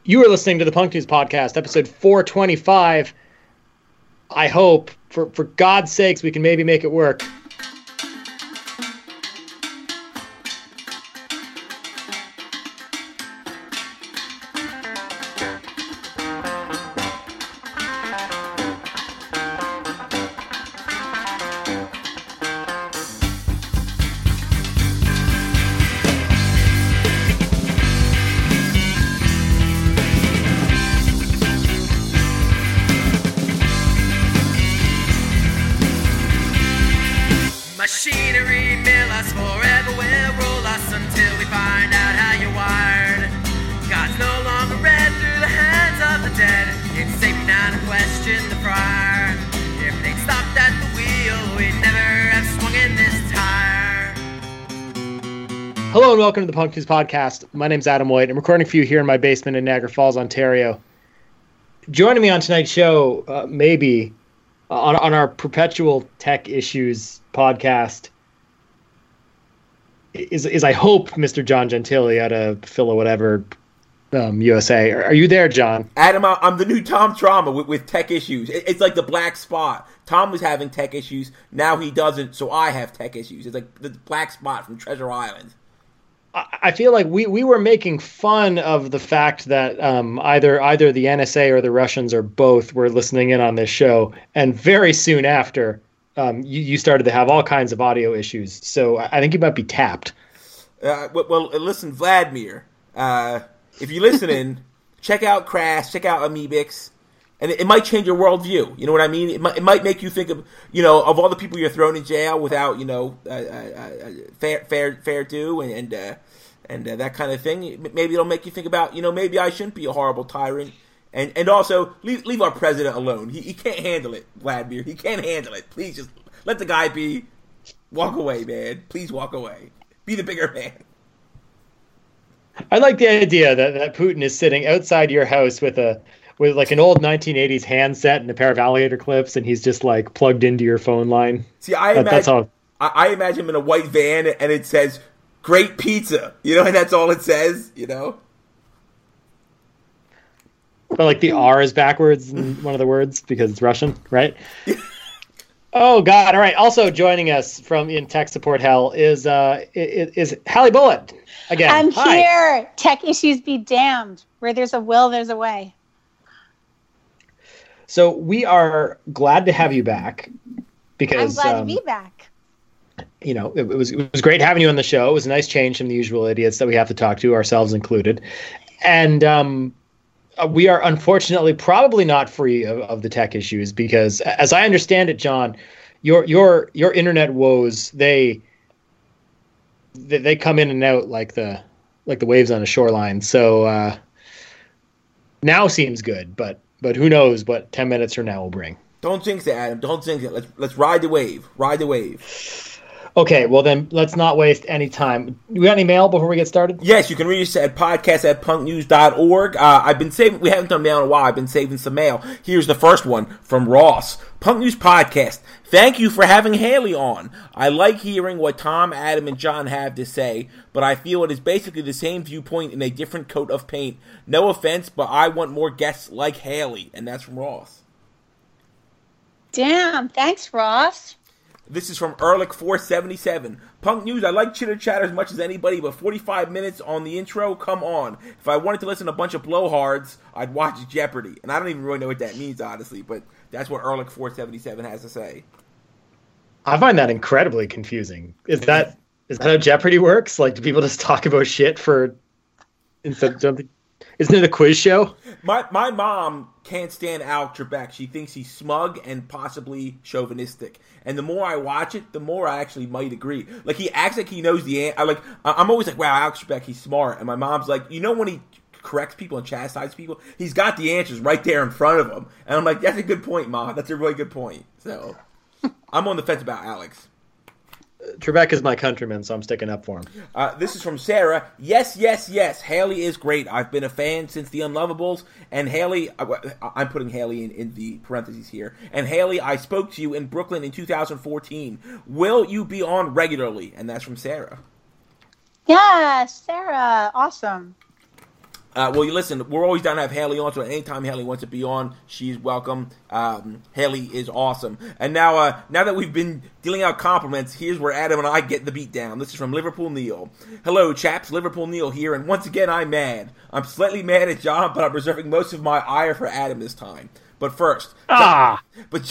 You are listening to the Punk News Podcast, episode 425. I hope, for God's sakes, we can maybe make it work. Machinery mill us forever, will roll us until we find out how you're wired. God's no longer read through the hands of the dead. It's safe now to question the prior. If they'd stopped at the wheel, we'd never have swung in this tire. Hello and welcome to the Punk News Podcast. My name's Adam White. I'm recording for you here in my basement in Niagara Falls, Ontario. Joining me on tonight's show, maybe on our Perpetual Tech Issues podcast, is I hope Mr. John Gentili out of Phila whatever, USA. Are you there, John? Adam, I'm the new Tom Trauma with tech issues. It's like the black spot. Tom was having tech issues. Now he doesn't, so I have tech issues. It's like the black spot from Treasure Island. I feel like we were making fun of the fact that either the NSA or the Russians or both were listening in on this show, and very soon after, you started to have all kinds of audio issues. So I think you might be tapped. Well, listen, Vladimir, if you're listening, check out Crash, check out Amoebix, and it might change your worldview. You know what I mean? It might make you think of all the people you're thrown in jail without fair due and that kind of thing. Maybe it'll make you think about maybe I shouldn't be a horrible tyrant. And also, leave our president alone. He can't handle it, Vladimir. He can't handle it. Please just let the guy be. Walk away, man. Please walk away. Be the bigger man. I like the idea that Putin is sitting outside your house with like an old 1980s handset and a pair of alligator clips, and he's just like plugged into your phone line. See, I imagine him in a white van, and it says "Great Pizza," and that's all it says, But like the R is backwards in one of the words because it's Russian, right? Oh God! All right. Also joining us in tech support hell is Hallie Bullitt again. I'm Hi. here. Tech issues be damned. Where there's a will, there's a way. So we are glad to have you back because I'm glad to be back. It was great having you on the show. It was a nice change from the usual idiots that we have to talk to, ourselves included, and we are unfortunately probably not free of the tech issues because, as I understand it, John, your internet woes they come in and out like the waves on a shoreline. So now seems good, but who knows what 10 minutes from now will bring. Don't jinx it, Adam. Don't jinx it. Let's ride the wave. Ride the wave. Okay, well then let's not waste any time. You got any mail before we get started? Yes, you can reach us at podcast@punknews.org. I've been saving, we haven't done mail in a while. I've been saving some mail. Here's the first one from Ross. Punk News Podcast. Thank you for having Haley on. I like hearing what Tom, Adam, and John have to say, but I feel it is basically the same viewpoint in a different coat of paint. No offense, but I want more guests like Haley. And that's from Ross. Damn, thanks, Ross. This is from Ehrlich477. Punk News, I like chitter chatter as much as anybody, but 45 minutes on the intro, come on. If I wanted to listen to a bunch of blowhards, I'd watch Jeopardy. And I don't even really know what that means, honestly, but that's what Ehrlich477 has to say. I find that incredibly confusing. Is that how Jeopardy works? Like, do people just talk about shit instead of something? Isn't it a quiz show? My mom can't stand Alex Trebek. She thinks he's smug and possibly chauvinistic. And the more I watch it, the more I actually might agree. Like, he acts like he knows the answer. I'm always like, wow, Alex Trebek, he's smart. And my mom's like, when he corrects people and chastises people, he's got the answers right there in front of him. And I'm like, that's a good point, Mom. That's a really good point. So, I'm on the fence about Alex. Trebek is my countryman, so I'm sticking up for him. This is from Sarah. Yes, yes, yes. Haley is great. I've been a fan since The Unlovables. And Haley, I'm putting Haley in the parentheses here. And Haley, I spoke to you in Brooklyn in 2014. Will you be on regularly? And that's from Sarah. Yeah, Sarah. Awesome. Well, you listen, we're always down to have Haley on, so anytime Haley wants to be on, she's welcome. Haley is awesome. And now that we've been dealing out compliments, here's where Adam and I get the beat down. This is from Liverpool Neil. Hello, chaps. Liverpool Neil here, and once again, I'm mad. I'm slightly mad at John, but I'm reserving most of my ire for Adam this time. But first, John,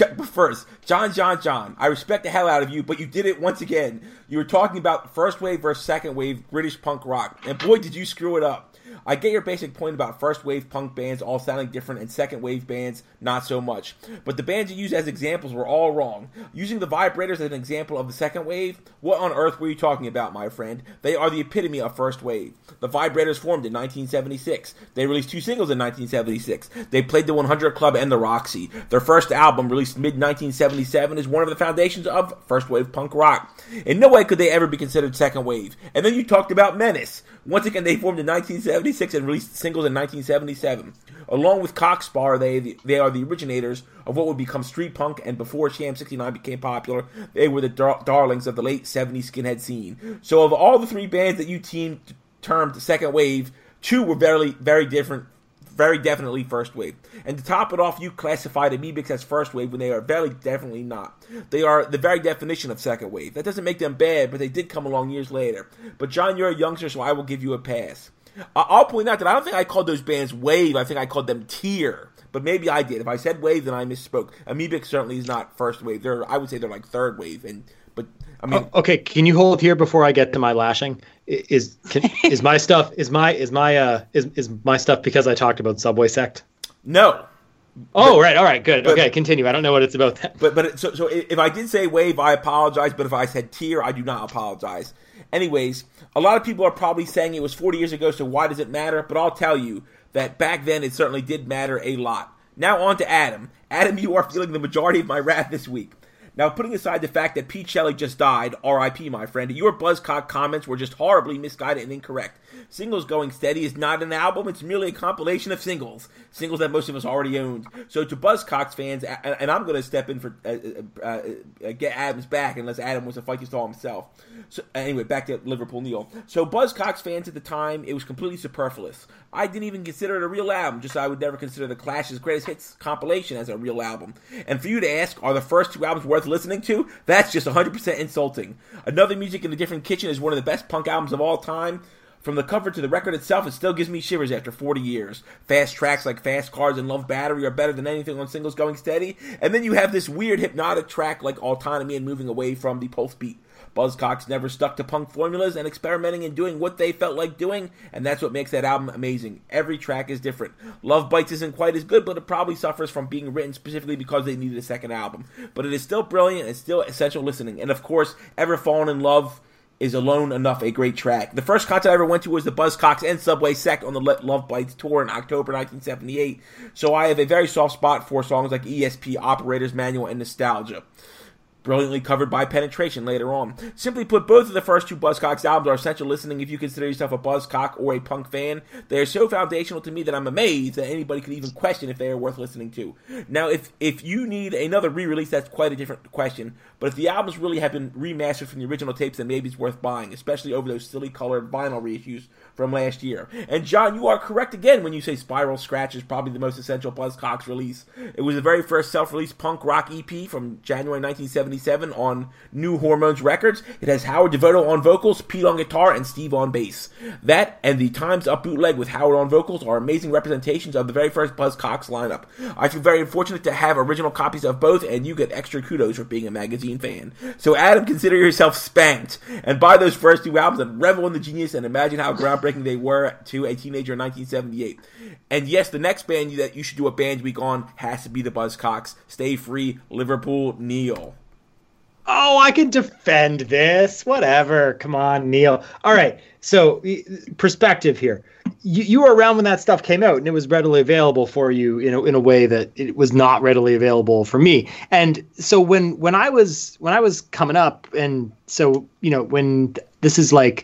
I respect the hell out of you, but you did it once again. You were talking about first wave versus second wave British punk rock, and boy, did you screw it up. I get your basic point about first wave punk bands all sounding different and second wave bands not so much. But the bands you used as examples were all wrong. Using the Vibrators as an example of the second wave, what on earth were you talking about, my friend? They are the epitome of first wave. The Vibrators formed in 1976. They released 2 singles in 1976. They played the 100 Club and the Roxy. Their first album, released mid-1977, is one of the foundations of first wave punk rock. In no way could they ever be considered second wave. And then you talked about Menace. Once again, they formed in 1976 and released singles in 1977. Along with Cockspar, they are the originators of what would become street punk, and before Sham 69 became popular, they were the darlings of the late 70s skinhead scene. So of all the 3 bands that you termed second wave, 2 were very different, very definitely first wave. And to top it off, you classified Amoebics as first wave when they are very definitely not. They are the very definition of second wave. That doesn't make them bad, but they did come along years later. But John, you're a youngster, so I will give you a pass. I'll point out that I don't think I called those bands wave. I think I called them tier. But maybe I did. If I said wave, then I misspoke. Amoebics certainly is not first wave. I would say they're like third wave. Okay. Can you hold here before I get to my lashing? Is my stuff because I talked about Subway Sect? No. Oh, right. All right. Good. Okay. Continue. I don't know what it's about. So if I did say wave, I apologize. But if I said tier, I do not apologize. Anyways, a lot of people are probably saying it was 40 years ago, so why does it matter? But I'll tell you that back then it certainly did matter a lot. Now on to Adam. Adam, you are feeling the majority of my wrath this week. Now, putting aside the fact that Pete Shelley just died, R.I.P., my friend, your Buzzcock comments were just horribly misguided and incorrect. Singles Going Steady is not an album, it's merely a compilation of singles that most of us already owned. So to Buzzcocks fans, and I'm going to step in for get Adam's back, unless Adam wants to fight this all himself. So anyway, back to Liverpool Neil. So Buzzcocks fans at the time, it was completely superfluous. I didn't even consider it a real album, just I would never consider the Clash's Greatest Hits compilation as a real album. And for you to ask, are the first 2 albums worth listening to? That's just 100% insulting. Another Music in a Different Kitchen is one of the best punk albums of all time. From the cover to the record itself, it still gives me shivers after 40 years. Fast tracks like Fast Cars and Love Battery are better than anything on Singles Going Steady. And then you have this weird hypnotic track like Autonomy and Moving Away from the Pulse Beat. Buzzcocks never stuck to punk formulas and experimenting and doing what they felt like doing, and that's what makes that album amazing. Every track is different. Love Bites isn't quite as good, but it probably suffers from being written specifically because they needed a second album. But it is still brilliant and still essential listening. And of course, Ever Fallen in Love is alone enough a great track. The first concert I ever went to was the Buzzcocks and Subway Sect on the Love Bites tour in October 1978, so I have a very soft spot for songs like ESP, Operator's Manual, and Nostalgia. Brilliantly covered by Penetration later on. Simply put, both of the first 2 Buzzcocks albums are essential listening if you consider yourself a Buzzcock or a punk fan. They are so foundational to me that I'm amazed that anybody could even question if they are worth listening to. Now, if you need another re-release, that's quite a different question. But if the albums really have been remastered from the original tapes, then maybe it's worth buying, especially over those silly colored vinyl reissues from last year. And John, you are correct again when you say Spiral Scratch is probably the most essential Buzzcocks release. It was the very first self-released punk rock EP from January 1977 on New Hormones Records. It has Howard Devoto on vocals, Pete on guitar, and Steve on bass. That and the Time's Up bootleg with Howard on vocals are amazing representations of the very first Buzzcocks lineup. I feel very fortunate to have original copies of both, and you get extra kudos for being a magazine fan. So Adam, consider yourself spanked, and buy those first 2 albums and revel in the genius and imagine how groundbreaking they were to a teenager in 1978. And yes, the next band that you should do a band week on has to be the Buzzcocks. Stay free, Liverpool Neil. Oh, I can defend this. Whatever. Come on, Neil. All right. So, perspective here. You were around when that stuff came out, and it was readily available for you in a way that it was not readily available for me. And so when I was coming up, and so when this is like,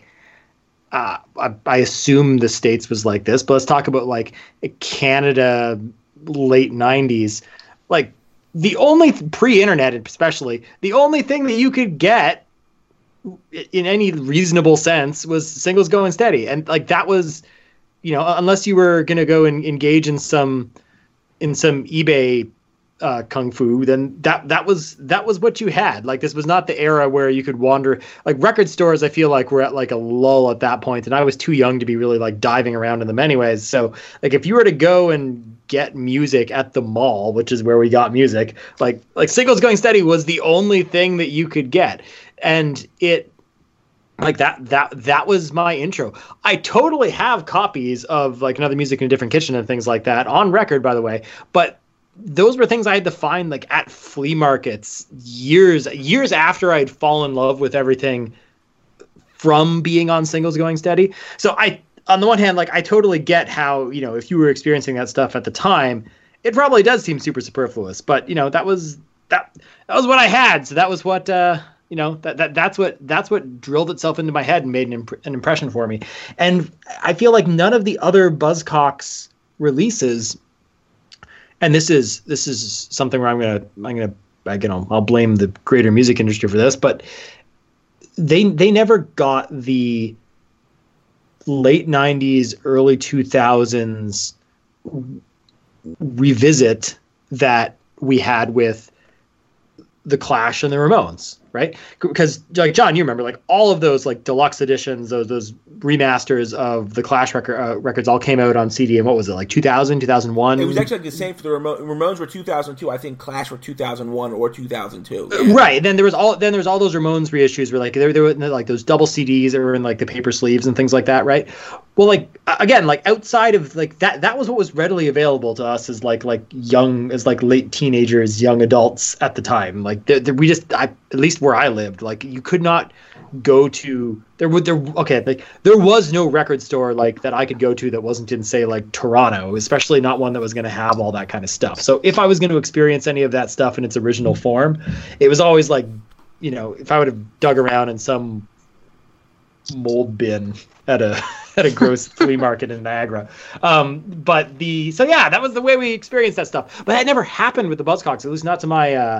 I assume the States was like this, but let's talk about like Canada, late 90s, like. The only pre-internet, especially, the only thing that you could get in any reasonable sense was Singles Going Steady, and like that was unless you were going to go and engage in some eBay kung fu, then that was what you had. Like, this was not the era where you could wander. Like, record stores, I feel like, were at like a lull at that point, and I was too young to be really like diving around in them anyways. So like, if you were to go and get music at the mall, which is where we got music, like Singles Going Steady was the only thing that you could get, and it. Like that was my intro. I totally have copies of like Another Music in a Different Kitchen and things like that on record, by the way. But those were things I had to find like at flea markets years after I'd fallen in love with everything from being on Singles Going Steady. So on the one hand, like, I totally get how, if you were experiencing that stuff at the time, it probably does seem super superfluous. But that was what I had. So that was what. That's what drilled itself into my head and made an impression for me. And I feel like none of the other Buzzcocks releases, and this is something where I'll blame the greater music industry for this, but they never got the late 90s, early 2000s revisit that we had with the Clash and the Ramones, right? Because, like, John, you remember, like, all of those like deluxe editions, those remasters of the Clash records all came out on CD. And what was it, like 2000, 2001? It was actually like the same for the Ramones were 2002. I think Clash were 2001 or 2002. Yeah. Right. And then there was all those Ramones reissues where like there were like those double CDs that were in like the paper sleeves and things like that, right? Well, like, again, like, outside of like that was what was readily available to us as like late teenagers, young adults at the time. Like, at least where I lived, like, you could not go to there was no record store like that I could go to that wasn't in, say, like Toronto, especially not one that was going to have all that kind of stuff. So if I was going to experience any of that stuff in its original form, it was always like, if I would have dug around in some mold bin at a gross flea market in Niagara. That was the way we experienced that stuff. But that never happened with the Buzzcocks, at least not to my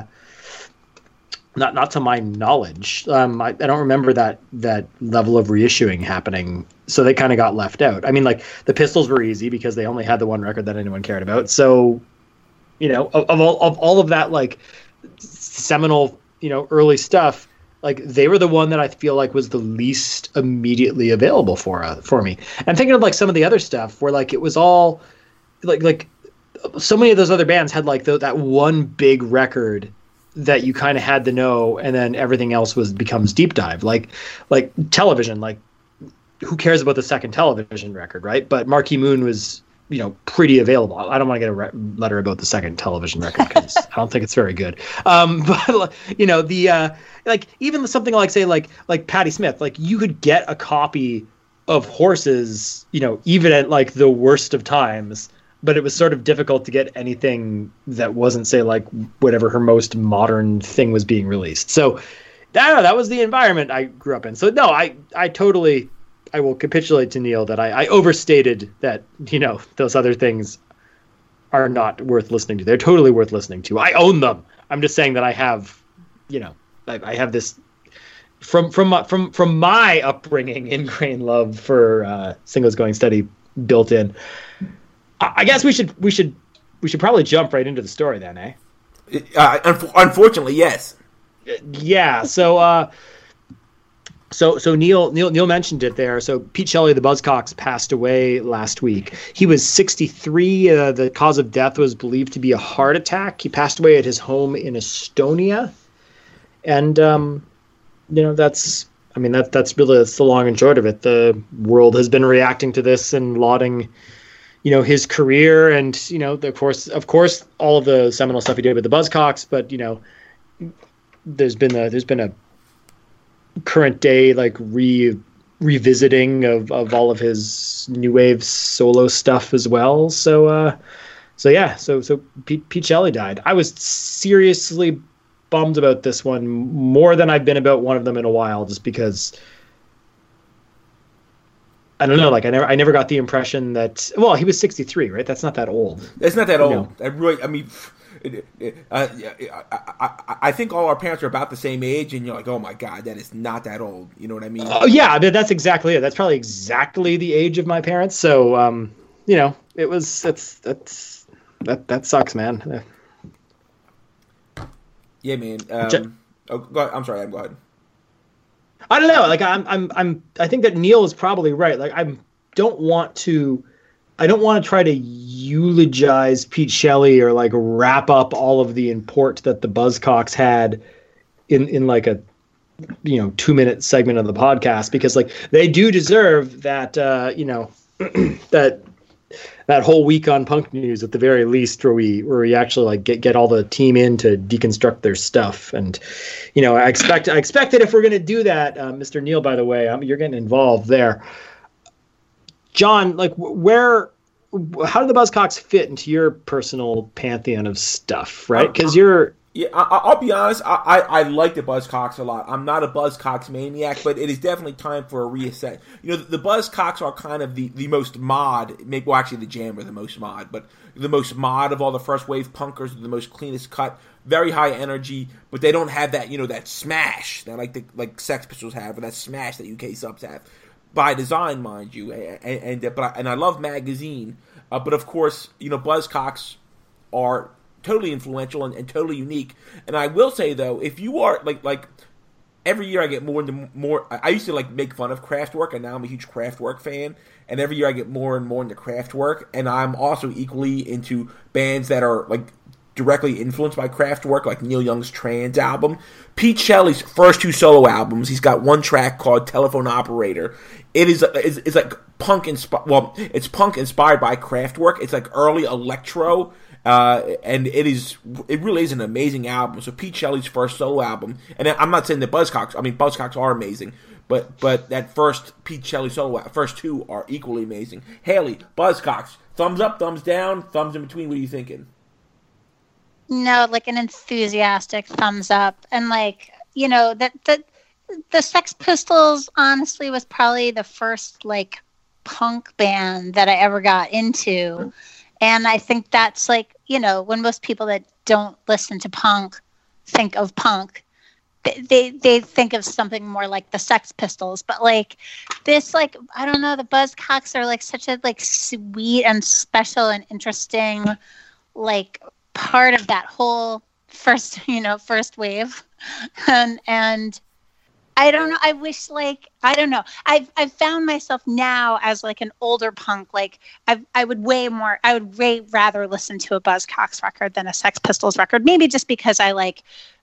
not to my knowledge. I don't remember that level of reissuing happening. So they kind of got left out. I mean, like, the Pistols were easy because they only had the one record that anyone cared about. So, of all of that, like, seminal, early stuff, like, they were the one that I feel like was the least immediately available for me. And thinking of like some of the other stuff where like it was all like so many of those other bands had like that one big record that you kind of had to know, and then everything else becomes deep dive. Like Television, like, who cares about the second Television record, right? But Marquee Moon was pretty available. I don't want to get a letter about the second Television record because I don't think it's very good. But like even something like, say, like Patti Smith, like, you could get a copy of Horses, even at like the worst of times, but it was sort of difficult to get anything that wasn't, say, like whatever her most modern thing was being released. So that was the environment I grew up in. So no, I will capitulate to Neil that I overstated that, those other things are not worth listening to. They're totally worth listening to. I own them. I'm just saying that I have, I have this from my upbringing, ingrained love for Singles Going Steady built in. I guess we should probably jump right into the story then, eh? Unfortunately, yes. Yeah. So Neil mentioned it there. So Pete Shelley, the Buzzcocks, passed away last week. He was 63. The cause of death was believed to be a heart attack. He passed away at his home in Estonia. And, that's really the long and short of it. The world has been reacting to this and lauding, his career and, of course, all of the seminal stuff he did with the Buzzcocks. But, there's been a current day, like, revisiting of all of his new wave solo stuff as well. So Pete Shelley died. I was seriously bummed about this one, more than I've been about one of them in a while, just because I don't know, like, I never got the impression that, well, he was 63, right? That's not that old. It's not that old. I think all our parents are about the same age, and you're like, oh my god, that is not that old. You know what I mean? Oh yeah, that's exactly it. That's probably exactly the age of my parents. So it was that sucks, man. Yeah, man. Go ahead. I'm sorry. Go ahead. I don't know. Like I think that Neil is probably right. Like I don't want to try to eulogize Pete Shelley or like wrap up all of the import that the Buzzcocks had in like a 2-minute segment of the podcast, because like they do deserve that that whole week on Punk News at the very least, where we actually like get all the team in to deconstruct their stuff. And I expect that if we're going to do that, Mr. Neil, by the way, you're getting involved there. John, like how do the Buzzcocks fit into your personal pantheon of stuff, right? Because I'll be honest, I like the Buzzcocks a lot. I'm not a Buzzcocks maniac, but it is definitely time for a reset. The Buzzcocks are kind of the most mod, well, actually the Jam are the most mod, but the most mod of all the first wave punkers, the most cleanest cut, very high energy, but they don't have that, that smash that like Sex Pistols have, or that smash that UK Subs have. By design, mind you, and I love Magazine, but of course, Buzzcocks are totally influential and totally unique. And I will say though, if you are like every year I get more into more. I used to like make fun of Kraftwerk, and now I'm a huge Kraftwerk fan. And every year I get more and more into Kraftwerk, and I'm also equally into bands that are like directly influenced by Kraftwerk, like Neil Young's Trans album. Pete Shelley's first 2 solo albums, he's got one track called Telephone Operator. It's like punk inspired. Well, it's punk inspired by Kraftwerk. It's like early electro, and it really is an amazing album. So Pete Shelley's first solo album, and I'm not saying that Buzzcocks are amazing, but that first Pete Shelley solo, first 2 are equally amazing. Haley, Buzzcocks, thumbs up, thumbs down, thumbs in between. What are you thinking? No, like an enthusiastic thumbs up. And like, that the Sex Pistols honestly was probably the first like punk band that I ever got into. And I think that's like, when most people that don't listen to punk think of punk, they think of something more like the Sex Pistols. But like this, like, I don't know, the Buzzcocks are like such a like sweet and special and interesting like part of that whole first wave. And I don't know. I wish, like, I don't know. I've found myself now as like an older punk. Like I would way rather listen to a Buzzcocks record than a Sex Pistols record. Maybe just because I like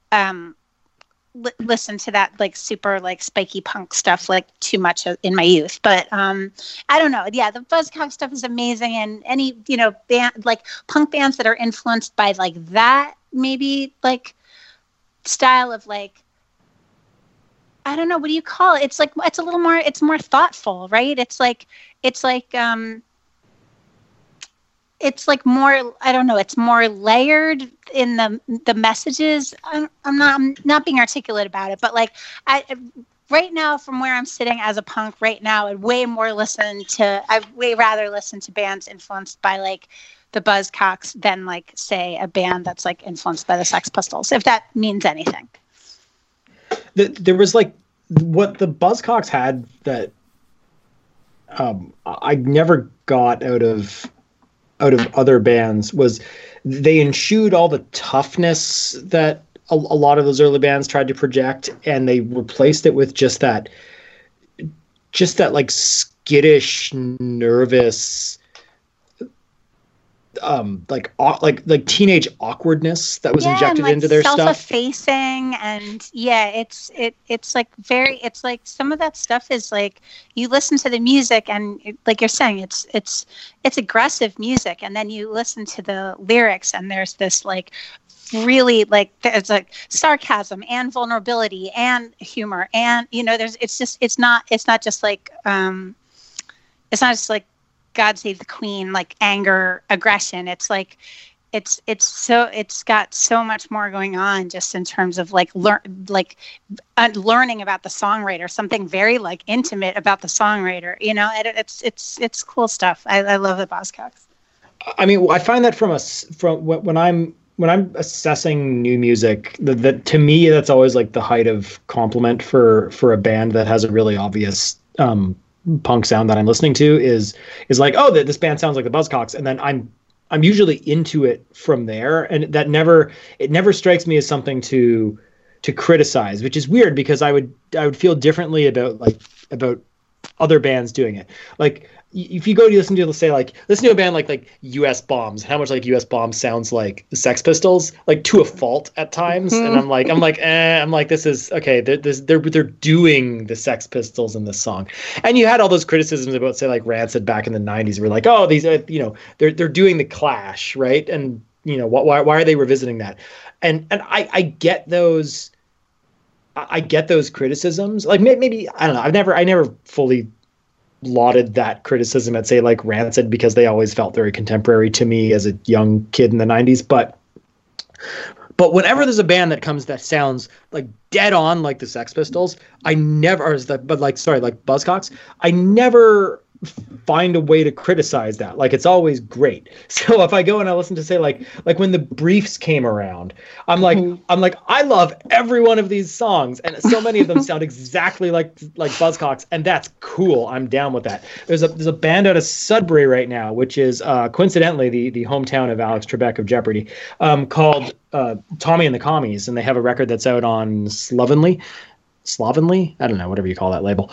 listen to that like super like spiky punk stuff like too much in my youth. But I don't know. Yeah, the Buzzcocks stuff is amazing, and any band like punk bands that are influenced by like that maybe like style of like, I don't know, what do you call it? It's like, it's a little more, it's more thoughtful, right? It's like more, I don't know, it's more layered in the messages. I'm not being articulate about it, but like right now from where I'm sitting as a punk right now, I'd way rather listen to bands influenced by like the Buzzcocks than like say a band that's like influenced by the Sex Pistols, if that means anything. There was like what the Buzzcocks had that I never got out of other bands was they eschewed all the toughness that a lot of those early bands tried to project, and they replaced it with just that like skittish, nervous, like teenage awkwardness that was injected into their stuff. Self-effacing, and it's like very, it's like some of that stuff is like you listen to the music and like you're saying it's aggressive music, and then you listen to the lyrics and there's this like really like there's like sarcasm and vulnerability and humor, and it's not just like God Save the Queen, like anger, aggression. It's like, it's got so much more going on just in terms of like learning about the songwriter, something very like intimate about the songwriter. It's cool stuff. I love the Buzzcocks. I mean, I find that from when I'm when I'm assessing new music, that to me that's always like the height of compliment for a band that has a really obvious punk sound that I'm listening to is like, oh, this band sounds like the Buzzcocks, and then I'm usually into it from there, and it never strikes me as something to criticize, which is weird because I would feel differently about other bands doing it. Like if you go to listen to a band like US Bombs, how much like US Bombs sounds like the Sex Pistols, like to a fault at times. And I'm like, this is okay. They're doing the Sex Pistols in this song. And you had all those criticisms about say like Rancid back in the 90s. We're like, oh, these are, they're doing the Clash, right? And why are they revisiting that? And I get those. I get those criticisms. Like maybe I don't know. I never fully lauded that criticism at say like Rancid because they always felt very contemporary to me as a young kid in the 90s. But whenever there's a band that sounds like dead on like the Sex Pistols, like Buzzcocks, I never find a way to criticize that. Like it's always great. So if I go and I listen to say like when the Briefs came around, I'm like I love every one of these songs, and so many of them sound exactly like Buzzcocks, and that's cool. I'm down with that. There's a band out of Sudbury right now, which is coincidentally the hometown of Alex Trebek of Jeopardy, called Tommy and the Commies, and they have a record that's out on Slovenly, I don't know, whatever you call that label.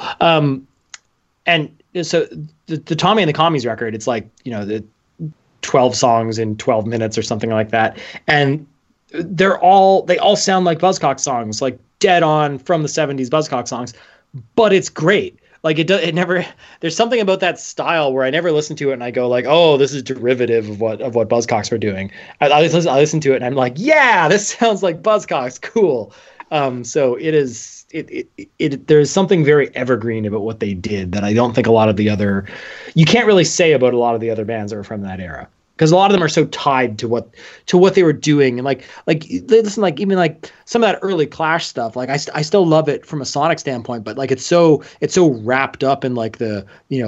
And so the Tommy and the Commies record, it's like, the 12 songs in 12 minutes or something like that. And they all sound like Buzzcocks songs, like dead on from the 70s Buzzcocks songs, but it's great. Like there's something about that style where I never listen to it and I go like, oh, this is derivative of what Buzzcocks were doing. I listen to it and I'm like, yeah, this sounds like Buzzcocks. Cool. So it is, there's something very evergreen about what they did that I don't think a lot of you can't really say about a lot of the other bands that are from that era, because a lot of them are so tied to what they were doing. And like listen, like even like some of that early Clash stuff, like I still love it from a sonic standpoint, but like it's so wrapped up in like the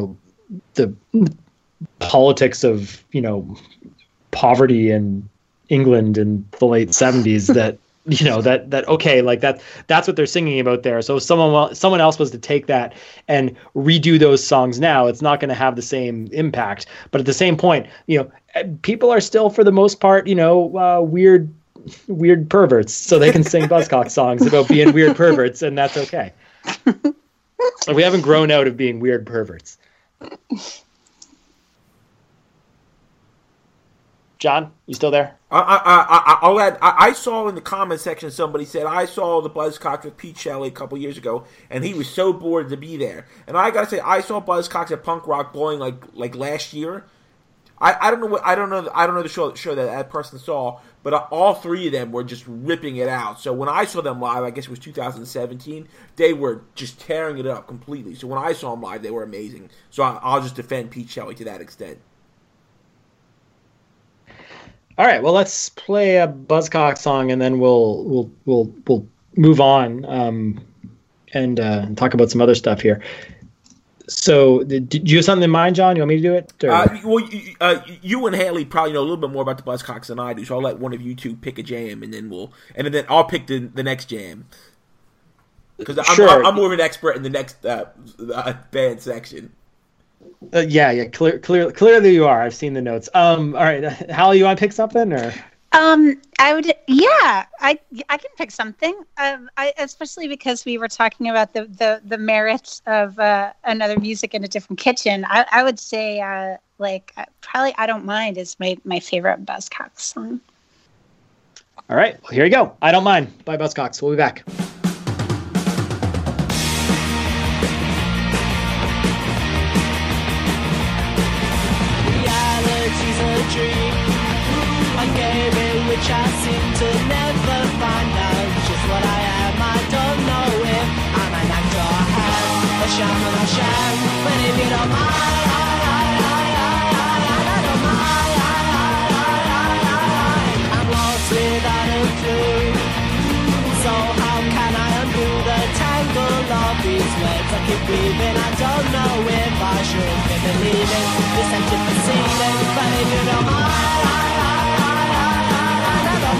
politics of poverty in England in the late 70s that okay, like that's what they're singing about there. So if someone else was to take that and redo those songs now, it's not going to have the same impact. But at the same point, people are still for the most part, weird perverts, so they can sing Buzzcocks songs about being weird perverts, and that's okay. We haven't grown out of being weird perverts. John, you still there? I'll add. I saw in the comment section somebody said I saw the Buzzcocks with Pete Shelley a couple years ago, and he was so bored to be there. And I gotta say, I saw Buzzcocks at Punk Rock Bowling like last year. I don't know the show that person saw, but all three of them were just ripping it out. So when I saw them live, I guess it was 2017, they were just tearing it up completely. So when I saw them live, they were amazing. So I'll just defend Pete Shelley to that extent. All right, well, let's play a Buzzcocks song, and then we'll move on and talk about some other stuff here. So, did you have something in mind, John? You want me to do it? You and Haley probably know a little bit more about the Buzzcocks than I do, so I'll let one of you two pick a jam, and then I'll pick the next jam, because I'm more of an expert in the next band section. Yeah. Clearly you are. I've seen the notes. All right, Hallie, you want to pick something or? I would. Yeah, I can pick something. Especially because we were talking about the merits of another music in a different kitchen. I would say probably I Don't Mind is my favorite Buzzcocks song. All right, well, here you go. I Don't Mind by Buzzcocks. We'll be back. Which I seem to never find out just what I am. I don't know if I'm an actor or a sham or a sham. But if you don't mind, I don't mind. I'm lost without a clue. So how can I undo the tangle of these words? I keep breathing. I don't know if I should be believing this empty proceeding. But if you don't mind,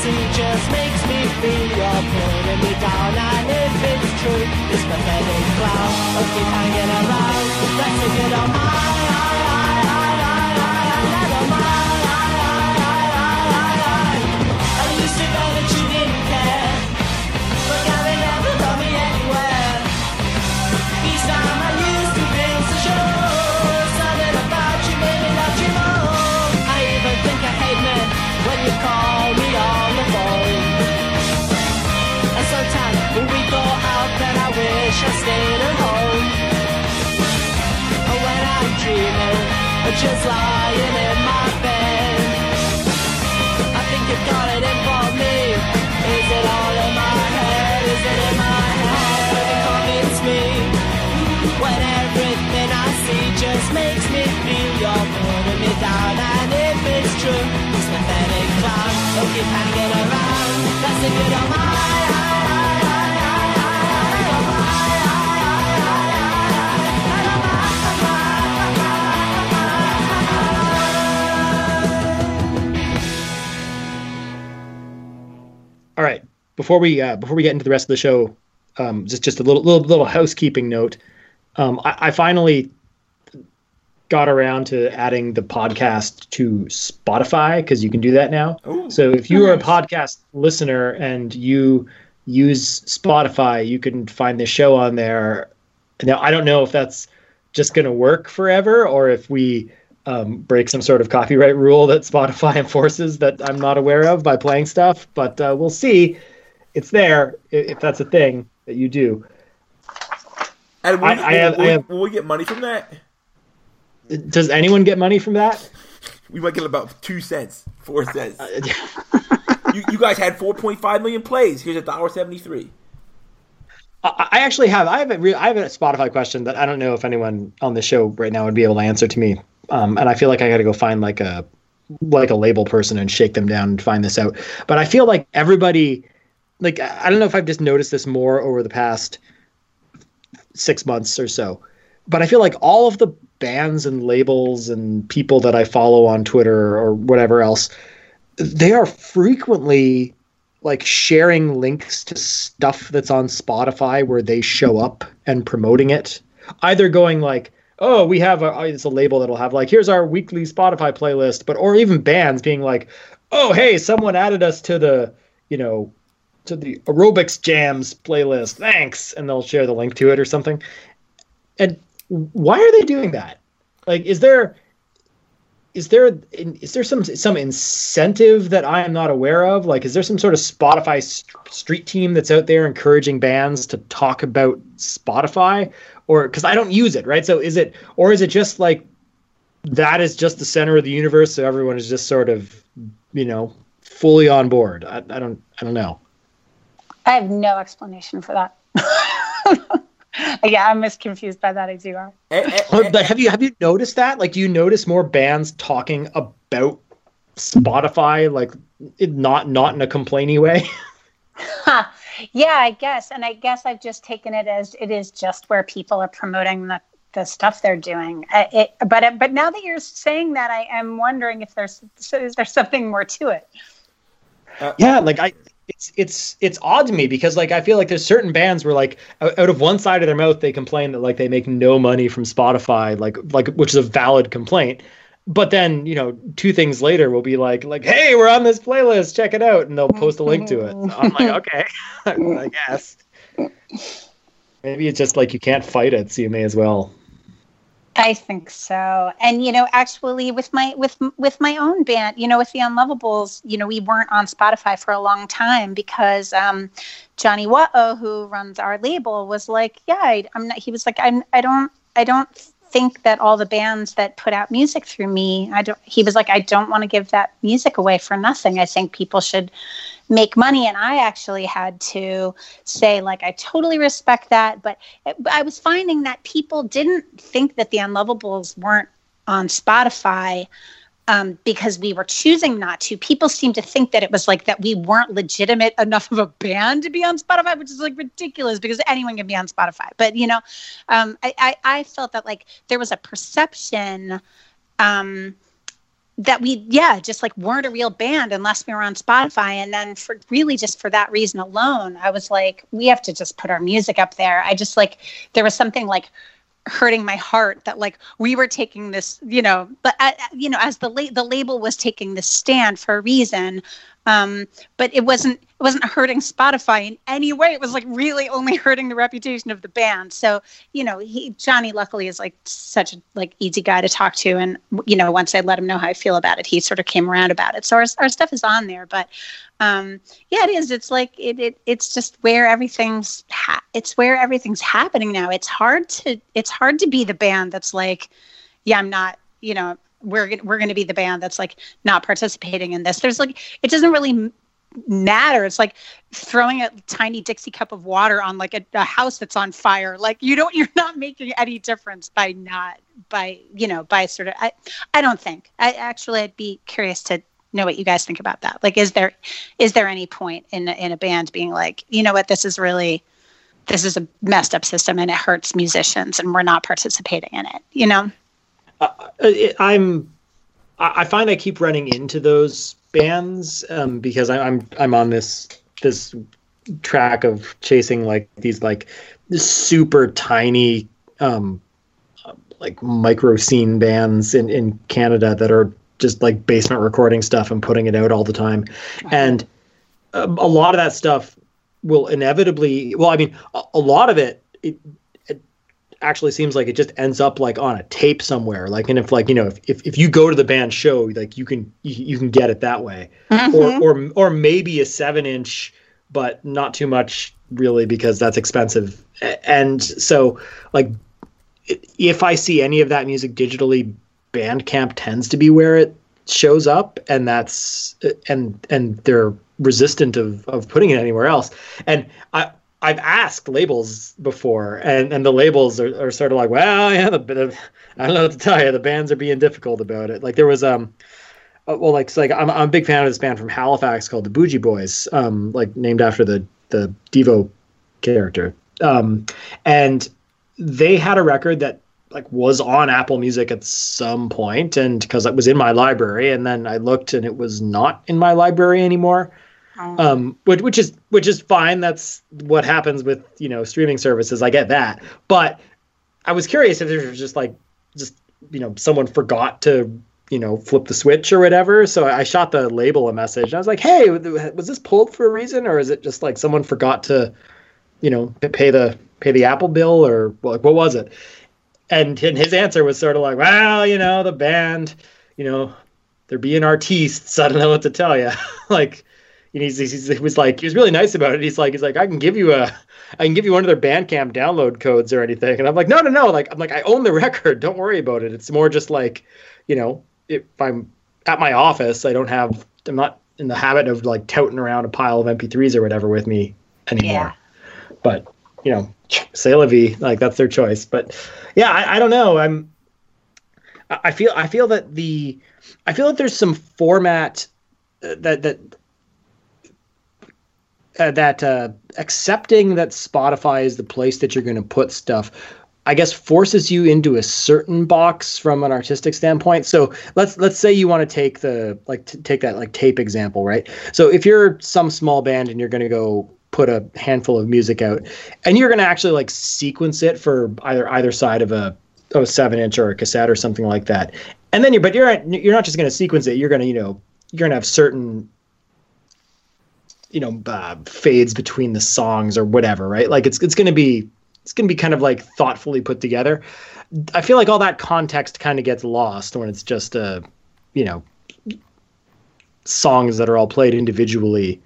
see just makes me feel you're putting me down. And if it's true, this pathetic clown will keep hanging around. That's a good on I used to know that you didn't care, but Gary never got me anywhere. Each time I used to feel so sure, something about you made me love you more. I even think I hate me when you call me on the phone. And sometimes when we go out, then I wish I stayed at home. And when I'm dreaming, just lying in my bed, I think you've got it in for me. Is it all in my head? Is it in my head? It convince me when everything I see just makes me feel you're putting me down. And if it's true, this pathetic clown will keep hanging around. That's if you don't mind. All right. Before we get into the rest of the show, just a little housekeeping note. I finally got around to adding the podcast to Spotify because you can do that now. Ooh. So if you are a podcast listener and you use Spotify, you can find the show on there. Now I don't know if that's just going to work forever or if we break some sort of copyright rule that Spotify enforces that I'm not aware of by playing stuff, but we'll see. It's there if that's a thing that you do. And will we get money from that? Does anyone get money from that? We might get about 2 cents, 4 cents. You guys had 4.5 million plays. Here's $1.73. I actually have. I have a Spotify question that I don't know if anyone on the show right now would be able to answer to me. And I feel like I got to go find like a label person and shake them down and find this out. But I feel like everybody, like, I don't know if I've just noticed this more over the past 6 months or so, but I feel like all of the bands and labels and people that I follow on Twitter or whatever else, they are frequently like sharing links to stuff that's on Spotify where they show up and promoting it, either going like, oh, we have it's a label that'll have like, here's our weekly Spotify playlist, or even bands being like, oh, hey, someone added us to the, to the aerobics jams playlist. Thanks. And they'll share the link to it or something. And why are they doing that? Like, is there some incentive that I am not aware of? Like, is there some sort of Spotify street team that's out there encouraging bands to talk about Spotify? Or because I don't use it, right? So is it just like that is just the center of the universe, so everyone is just sort of, fully on board? I don't know. I have no explanation for that. Yeah, I'm as confused by that as you are. But have you noticed that? Like, do you notice more bands talking about Spotify, like not in a complainy way? Yeah, I guess. And I guess I've just taken it as it is just where people are promoting the stuff they're doing. But now that you're saying that, I am wondering if is there something more to it? Yeah, like it's odd to me because like I feel like there's certain bands where like out of one side of their mouth they complain that like they make no money from Spotify, like which is a valid complaint. But then, 2 things later we'll be like, hey, we're on this playlist, check it out, and they'll post a link to it. I'm like, okay, I guess. Maybe it's just like you can't fight it, so you may as well. I think so. And, actually with my own band, with the Unlovables, we weren't on Spotify for a long time because Johnny Watto, who runs our label, was like, yeah, I'm not, he was like, I don't think that all the bands that put out music through me, he was like, I don't want to give that music away for nothing. I think people should make money. And I actually had to say, like, I totally respect that. But I was finding that people didn't think that the Unlovables weren't on Spotify because we were choosing not to. People seemed to think that it was like that we weren't legitimate enough of a band to be on Spotify, which is like ridiculous because anyone can be on Spotify. But, I felt that like there was a perception that we just like weren't a real band unless we were on Spotify. And then for that reason alone, I was like, we have to just put our music up there. I just like, there was something like hurting my heart that like we were taking this, but as the label was taking this stand for a reason. But it wasn't hurting Spotify in any way. It was like really only hurting the reputation of the band. So, Johnny luckily is like such a like easy guy to talk to. And, once I let him know how I feel about it, he sort of came around about it. So our stuff is on there, but, it is. It's like, it's just where everything's happening now. It's hard to be the band that's like, yeah, I'm not, we're going to be the band that's like not participating in this. There's like, it doesn't really matter. It's like throwing a tiny Dixie cup of water on like a house that's on fire. Like you're not making any difference by sort of, I don't think. I'd be curious to know what you guys think about that. Like, is there any point in a band being like, you know what, this is a messed up system and it hurts musicians and we're not participating in it, I find I keep running into those bands because I'm on this track of chasing like these like super tiny like micro scene bands in Canada that are just like basement recording stuff and putting it out all the time. And a lot of that stuff will inevitably, a lot of it actually seems like it just ends up like on a tape somewhere. Like, and if like, if you go to the band show, like you can get it that way. Mm-hmm. Or maybe a 7-inch, but not too much really because that's expensive. And so like, if I see any of that music digitally, Bandcamp tends to be where it shows up, and that's, and they're resistant of putting it anywhere else. And I've asked labels before, and the labels are sort of like, well, yeah, I don't know what to tell you. The bands are being difficult about it. Like there was I'm a big fan of this band from Halifax called the Bougie Boys, like named after the Devo character, and they had a record that like was on Apple Music at some point, and because it was in my library, and then I looked and it was not in my library anymore. Which is fine. That's what happens with, streaming services. I get that. But I was curious if there was just someone forgot to, flip the switch or whatever. So I shot the label a message. I was like, hey, was this pulled for a reason? Or is it just like someone forgot to, pay the Apple bill, or like, what was it? And his answer was sort of like, well, the band, they're being artistes. I don't know what to tell you. Like, he was really nice about it. He's like, I can give you one of their Bandcamp download codes or anything. And I'm like, no. Like, I own the record. Don't worry about it. It's more just like, if I'm at my office, I'm not in the habit of like touting around a pile of MP3s or whatever with me anymore. Yeah. But, c'est la vie, like that's their choice. But yeah, I don't know. I feel that there's some format that accepting that Spotify is the place that you're going to put stuff, I guess, forces you into a certain box from an artistic standpoint. So let's say you want to take take that like tape example, right? So if you're some small band and you're going to go put a handful of music out, and you're going to actually like sequence it for either side of a 7-inch or a cassette or something like that, and then you're not just going to sequence it. You're going to have certain fades between the songs or whatever, right? Like it's going to be kind of like thoughtfully put together. I feel like all that context kind of gets lost when it's just songs that are all played individually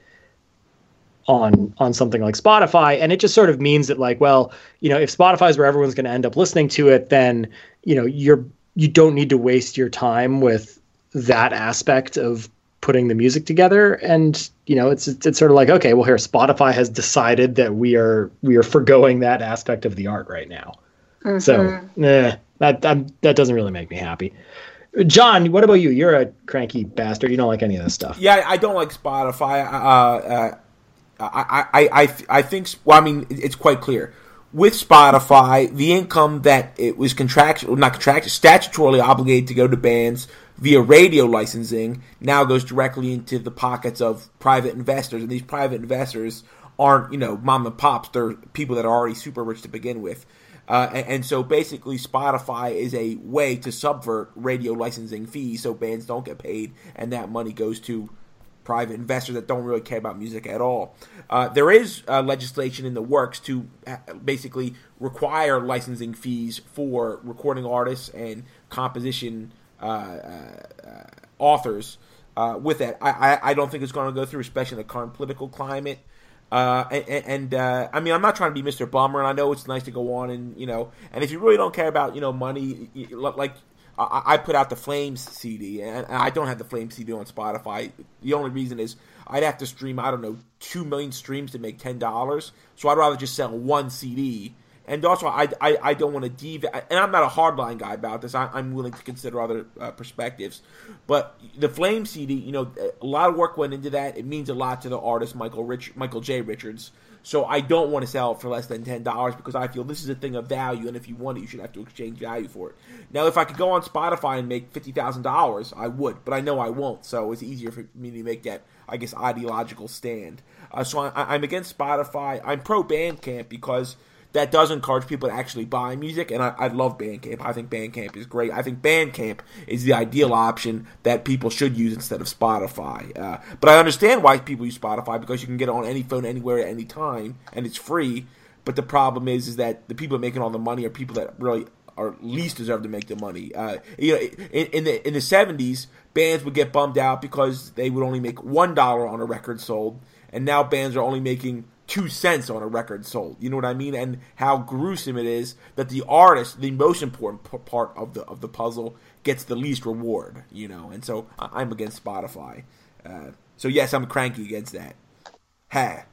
on something like Spotify. And it just sort of means that like, well, if Spotify is where everyone's going to end up listening to it, then you don't need to waste your time with that aspect of putting the music together. And it's sort of like, okay, well, here Spotify has decided that we are forgoing that aspect of the art right now. Mm-hmm. So that doesn't really make me happy. John, what about you? You're a cranky bastard. You don't like any of this stuff. Yeah, I don't like Spotify. I think, well, I mean, it's quite clear. with Spotify, the income that it was statutorily obligated to go to bands via radio licensing now goes directly into the pockets of private investors, and these private investors aren't, mom and pops. They're people that are already super rich to begin with. And so basically Spotify is a way to subvert radio licensing fees so bands don't get paid, and that money goes to private investors that don't really care about music at all. There is legislation in the works to basically require licensing fees for recording artists and composition authors with that. I don't think it's going to go through, especially in the current political climate. I mean, I'm not trying to be Mr. Bummer, and I know it's nice to go on and, and if you really don't care about, money, like I put out the Flames CD, and I don't have the Flames CD on Spotify. The only reason is I'd have to stream, 2 million streams to make $10, so I'd rather just sell one CD. And also, I don't want to deviate, and I'm not a hardline guy about this. I'm willing to consider other perspectives. But the Flame CD, a lot of work went into that. It means a lot to the artist, Michael J. Richards. So I don't want to sell it for less than $10 because I feel this is a thing of value, and if you want it, you should have to exchange value for it. Now, if I could go on Spotify and make $50,000, I would, but I know I won't, so it's easier for me to make that, I guess, ideological stand. So I'm against Spotify. I'm pro Bandcamp because that does encourage people to actually buy music, and I love Bandcamp. I think Bandcamp is great. I think Bandcamp is the ideal option that people should use instead of Spotify. But I understand why people use Spotify, because you can get it on any phone, anywhere, at any time, and it's free. But the problem is that the people making all the money are people that really are least deserve to make the money. In the 70s, bands would get bummed out because they would only make $1 on a record sold, and now bands are only making 2 cents on a record sold. You know what I mean? And how gruesome it is that the artist, the most important part of the puzzle, gets the least reward. And so I'm against Spotify. So yes, I'm cranky against that. Ha.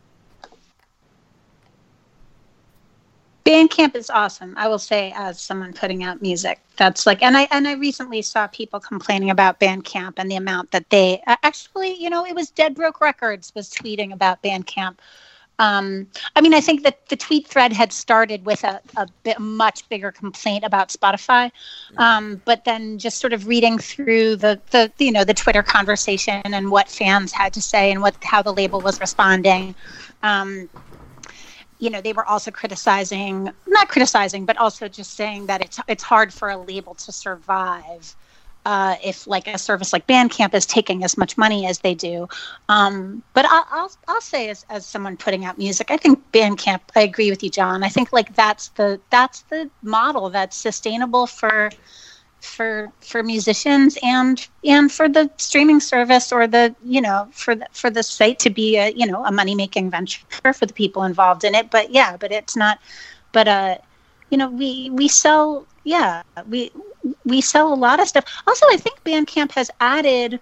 Bandcamp is awesome. I will say, as someone putting out music, that's like, and I recently saw people complaining about Bandcamp and the amount that they actually, it was Dead Broke Records was tweeting about Bandcamp. I mean, I think that the tweet thread had started with a much bigger complaint about Spotify, but then just sort of reading through the Twitter conversation and what fans had to say and how the label was responding. They were also not criticizing, but also just saying that it's hard for a label to survive if like a service like Bandcamp is taking as much money as they do. But I'll say as someone putting out music, I think Bandcamp, I agree with you, John. I think like that's the model that's sustainable for musicians and for the streaming service or for the site to be a money-making venture for the people involved in it. But it's not, but we sell, we sell a lot of stuff. Also, I think Bandcamp has added,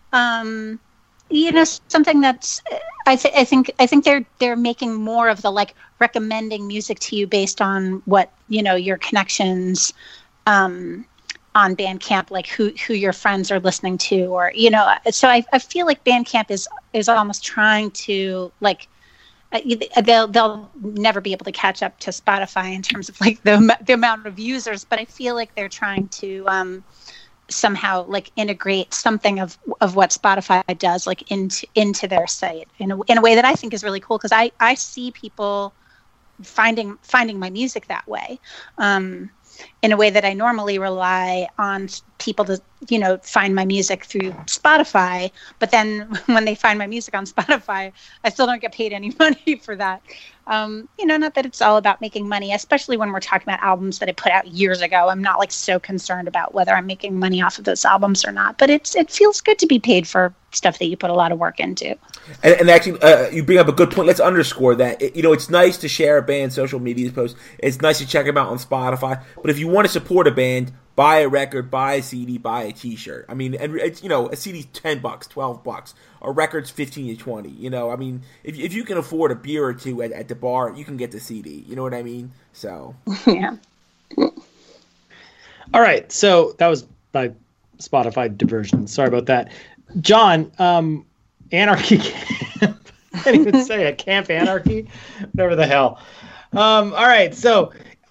something that's, I think they're making more of the like recommending music to you based on what, your connections, on Bandcamp, like who your friends are listening to, or, so I feel like Bandcamp is almost trying to like, they'll never be able to catch up to Spotify in terms of like the amount of users, but I feel like they're trying to somehow like integrate something of what Spotify does like into their site in a way that I think is really cool, because I see people finding my music that way. In a way that I normally rely on people to, find my music through Spotify. But then when they find my music on Spotify, I still don't get paid any money for that. Not that it's all about making money, especially when we're talking about albums that I put out years ago. I'm not like so concerned about whether I'm making money off of those albums or not. But it feels good to be paid for stuff that you put a lot of work into. And actually, you bring up a good point. Let's underscore that. It's nice to share a band's social media posts. It's nice to check them out on Spotify. But if you want to support a band, buy a record, buy a CD, buy a T-shirt. I mean, and it's, a CD's $10, $12. A record's $15 to $20. I mean, if you can afford a beer or two at the bar, you can get the CD. You know what I mean? So yeah. All right. So that was my Spotify diversion. Sorry about that, John. Anarchy Camp. I can't even say it. Camp Anarchy. Whatever the hell. All right, so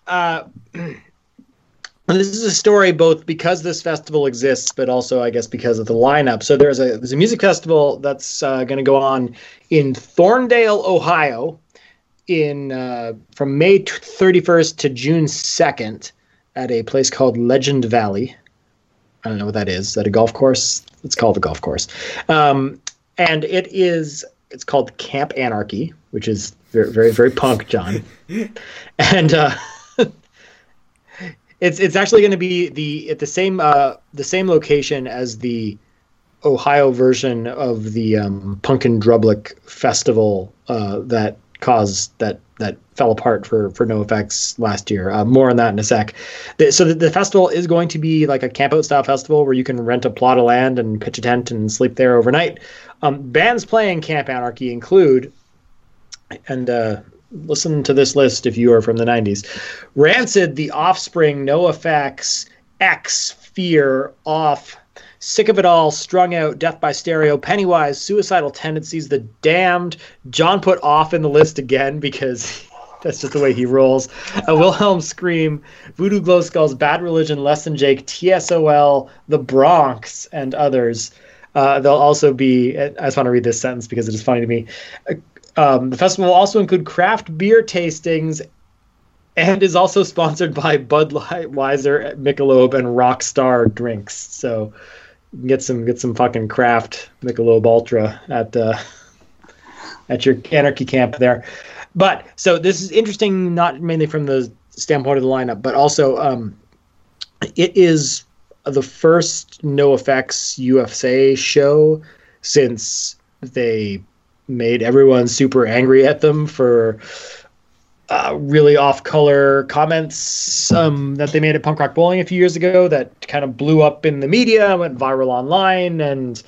and this is a story both because this festival exists, but also, I guess, because of the lineup. So there's a music festival that's going to go on in Thorndale, Ohio, from May 31st to June 2nd at a place called Legend Valley. I don't know what that is. Is that a golf course? It's called a golf course. And it's called Camp Anarchy, which is very, very, very punk, John. And it's actually going to be at the same location as the Ohio version of the Punkin Drublic festival that fell apart for NoFX last year. More on that in a sec. So the festival is going to be like a campout style festival where you can rent a plot of land and pitch a tent and sleep there overnight. Bands playing Camp Anarchy include, and listen to this list if you are from the 90s: Rancid, The Offspring, NoFX, X, Fear, Off, Sick of It All, Strung Out, Death by Stereo, Pennywise, Suicidal Tendencies, The Damned. John put Off in the list again because that's just the way he rolls. Wilhelm Scream, Voodoo Glow Skulls, Bad Religion, Less Than Jake, TSOL, The Bronx, and others. They'll also be, I just want to read this sentence because it is funny to me. The festival will also include craft beer tastings and is also sponsored by Budweiser, Michelob, and Rockstar drinks. So you can get some fucking craft Michelob Ultra at your anarchy camp there. But so this is interesting, not mainly from the standpoint of the lineup, but also it is the first NoFX UFA show since they made everyone super angry at them for really off-color comments that they made at Punk Rock Bowling a few years ago that kind of blew up in the media, went viral online, and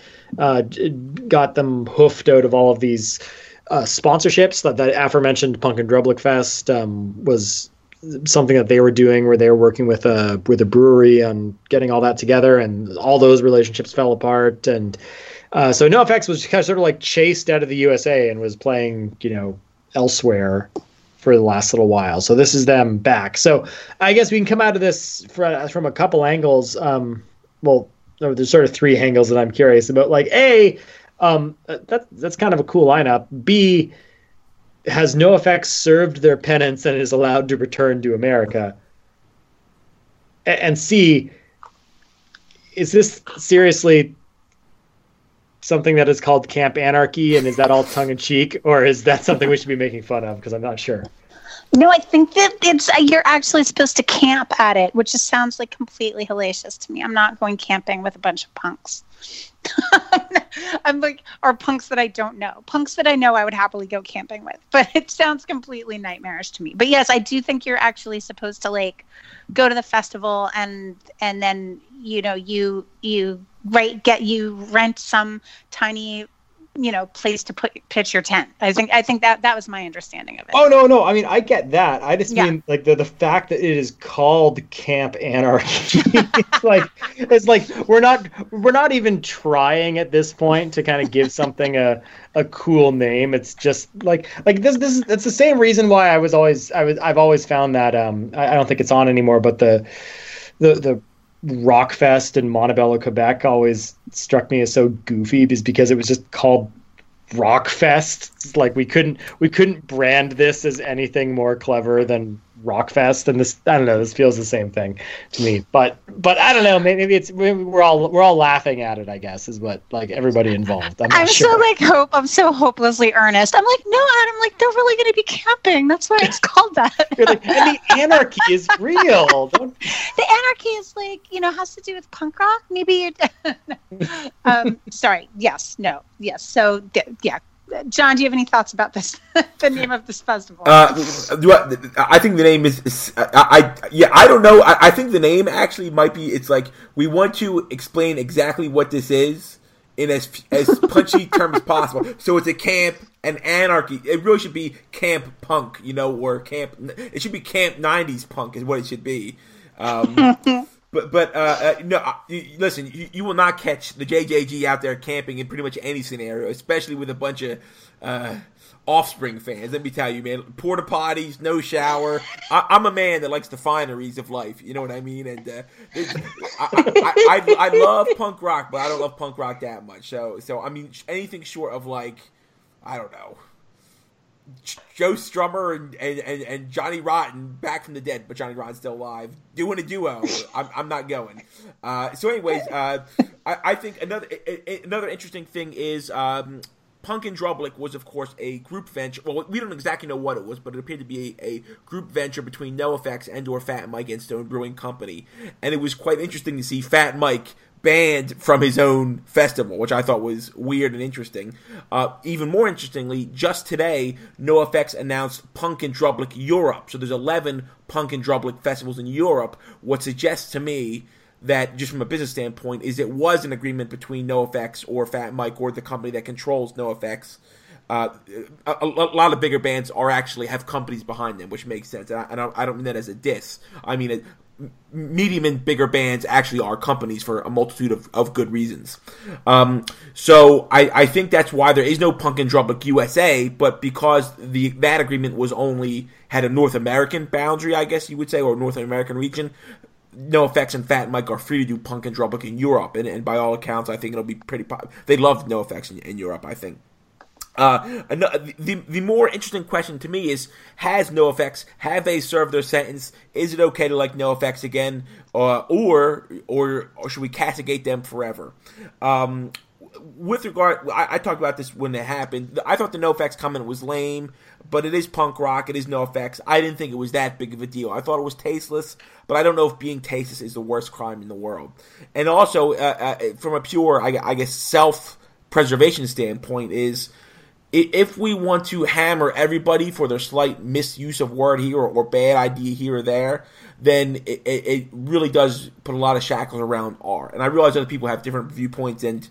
got them hoofed out of all of these sponsorships. That aforementioned Punk and Drublic Fest was something that they were doing where they were working with a brewery on getting all that together, and all those relationships fell apart. And so NoFX was kind of sort of like chased out of the USA and was playing, elsewhere for the last little while. So this is them back. So I guess we can come out of this from a couple angles. There's sort of three angles that I'm curious about. Like, A, that's kind of a cool lineup. B, has NoFX served their penance and is allowed to return to America? And C, is this seriously something that is called Camp Anarchy, and is that all tongue-in-cheek, or is that something we should be making fun of? Because I'm not sure. No, I think that you're actually supposed to camp at it, which just sounds like completely hellacious to me. I'm not going camping with a bunch of punks. I'm like, or punks that I don't know. Punks that I know I would happily go camping with. But it sounds completely nightmarish to me. But yes, I do think you're actually supposed to like go to the festival and then you rent some tiny place to pitch your tent. I think that was my understanding of it. Oh no, I mean I get that. I just mean like the fact that it is called Camp Anarchy. it's like we're not even trying at this point to kind of give something a cool name. It's just like this it's the same reason why I've always found that I don't think it's on anymore, but the Rockfest in Montebello, Quebec always struck me as so goofy because it was just called Rockfest. It's like we couldn't brand this as anything more clever than Rockfest, and this, I don't know, this feels the same thing to me. But I don't know, maybe we're all laughing at it, I guess, is what like everybody involved. I'm so hopelessly earnest. I'm like, no, Adam, like they're really going to be camping. That's why it's called that. You're like, and the anarchy is real. The anarchy is like, has to do with punk rock. Maybe sorry. Yes. No. Yes. So yeah. John, do you have any thoughts about this? The name of this festival? I think the name is. I don't know. I think the name actually might be. It's like we want to explain exactly what this is in as punchy terms as possible. So it's a camp and anarchy. It really should be camp punk, or camp. It should be camp '90s punk is what it should be. But no, listen, you will not catch the JJG out there camping in pretty much any scenario, especially with a bunch of Offspring fans. Let me tell you, man, porta potties, no shower. I'm a man that likes the fineries of life. You know what I mean? And I love punk rock, but I don't love punk rock that much. So I mean, anything short of like, I don't know, Joe Strummer and Johnny Rotten back from the dead, but Johnny Rotten's still alive, doing a duo. I'm not going. So anyways, I think another interesting thing is Punk and Drublic was, of course, a group venture. Well, we don't exactly know what it was, but it appeared to be a group venture between NoFX and/or Fat Mike and Stone Brewing Company. And it was quite interesting to see Fat Mike banned from his own festival, which I thought was weird and interesting. Even more interestingly, just today, NoFX announced Punk and Drublic Europe. So there's 11 Punk and Drublic festivals in Europe. What suggests to me that, just from a business standpoint, is it was an agreement between NoFX or Fat Mike or the company that controls NoFX. A lot of bigger bands have companies behind them, which makes sense. And I don't mean that as a diss. I mean, medium and bigger bands actually are companies for a multitude of good reasons. So I think that's why there is no Punk and Drublic USA, but because that agreement was only had a North American boundary, I guess you would say, or North American region, NoFX and Fat Mike are free to do Punk and Drublic in Europe, and by all accounts, I think it'll be pretty popular. They love NoFX in Europe, I think. The more interesting question to me is, have they served their sentence? Is it okay to like NoFX again, or should we castigate them forever? With regard, I talked about this when it happened. I thought the NoFX comment was lame, but it is punk rock. It is NoFX. I didn't think it was that big of a deal. I thought it was tasteless, but I don't know if being tasteless is the worst crime in the world. And also, from a pure, I guess, self-preservation standpoint, is if we want to hammer everybody for their slight misuse of word here or bad idea here or there, then it really does put a lot of shackles around R. And I realize other people have different viewpoints, and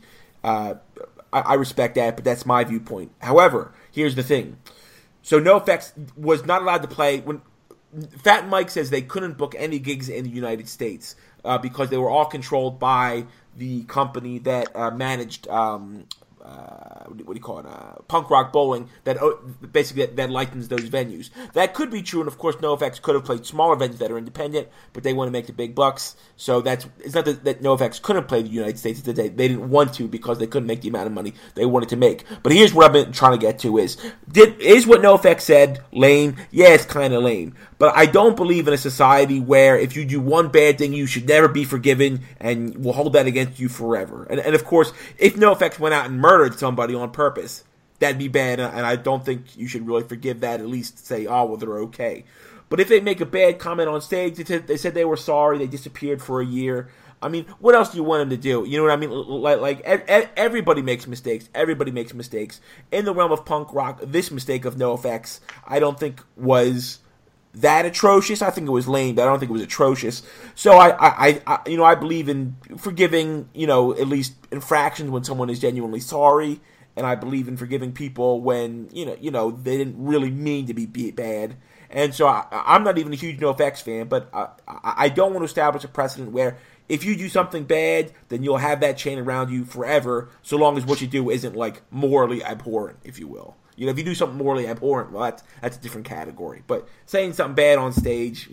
I respect that, but that's my viewpoint. However, here's the thing. So NoFX was not allowed to play when Fat Mike says they couldn't book any gigs in the United States because they were all controlled by the company that managed what do you call it? Punk Rock Bowling, that basically that licensed those venues. That could be true, and of course NoFX could have played smaller venues that are independent, but they want to make the big bucks. So it's not that NoFX couldn't play the United States, it's that they didn't want to because they couldn't make the amount of money they wanted to make. But here's what I've been trying to get to is what NoFX said lame? Yeah, it's kind of lame. But I don't believe in a society where if you do one bad thing, you should never be forgiven, and we'll hold that against you forever. And of course, if NoFX went out and murdered somebody on purpose, that'd be bad, and I don't think you should really forgive that, at least say, oh, well, they're okay. But if they make a bad comment on stage, they said they were sorry, they disappeared for a year, I mean, what else do you want them to do? You know what I mean? Like everybody makes mistakes. Everybody makes mistakes. In the realm of punk rock, this mistake of NoFX, I don't think was that atrocious. I think it was lame, but I don't think it was atrocious. So I believe in forgiving, at least infractions when someone is genuinely sorry, and I believe in forgiving people when they didn't really mean to be bad. And so I'm not even a huge NoFX fan, but I don't want to establish a precedent where if you do something bad, then you'll have that chain around you forever, so long as what you do isn't like morally abhorrent, if you will. If you do something morally abhorrent, well, that's a different category. But saying something bad on stage,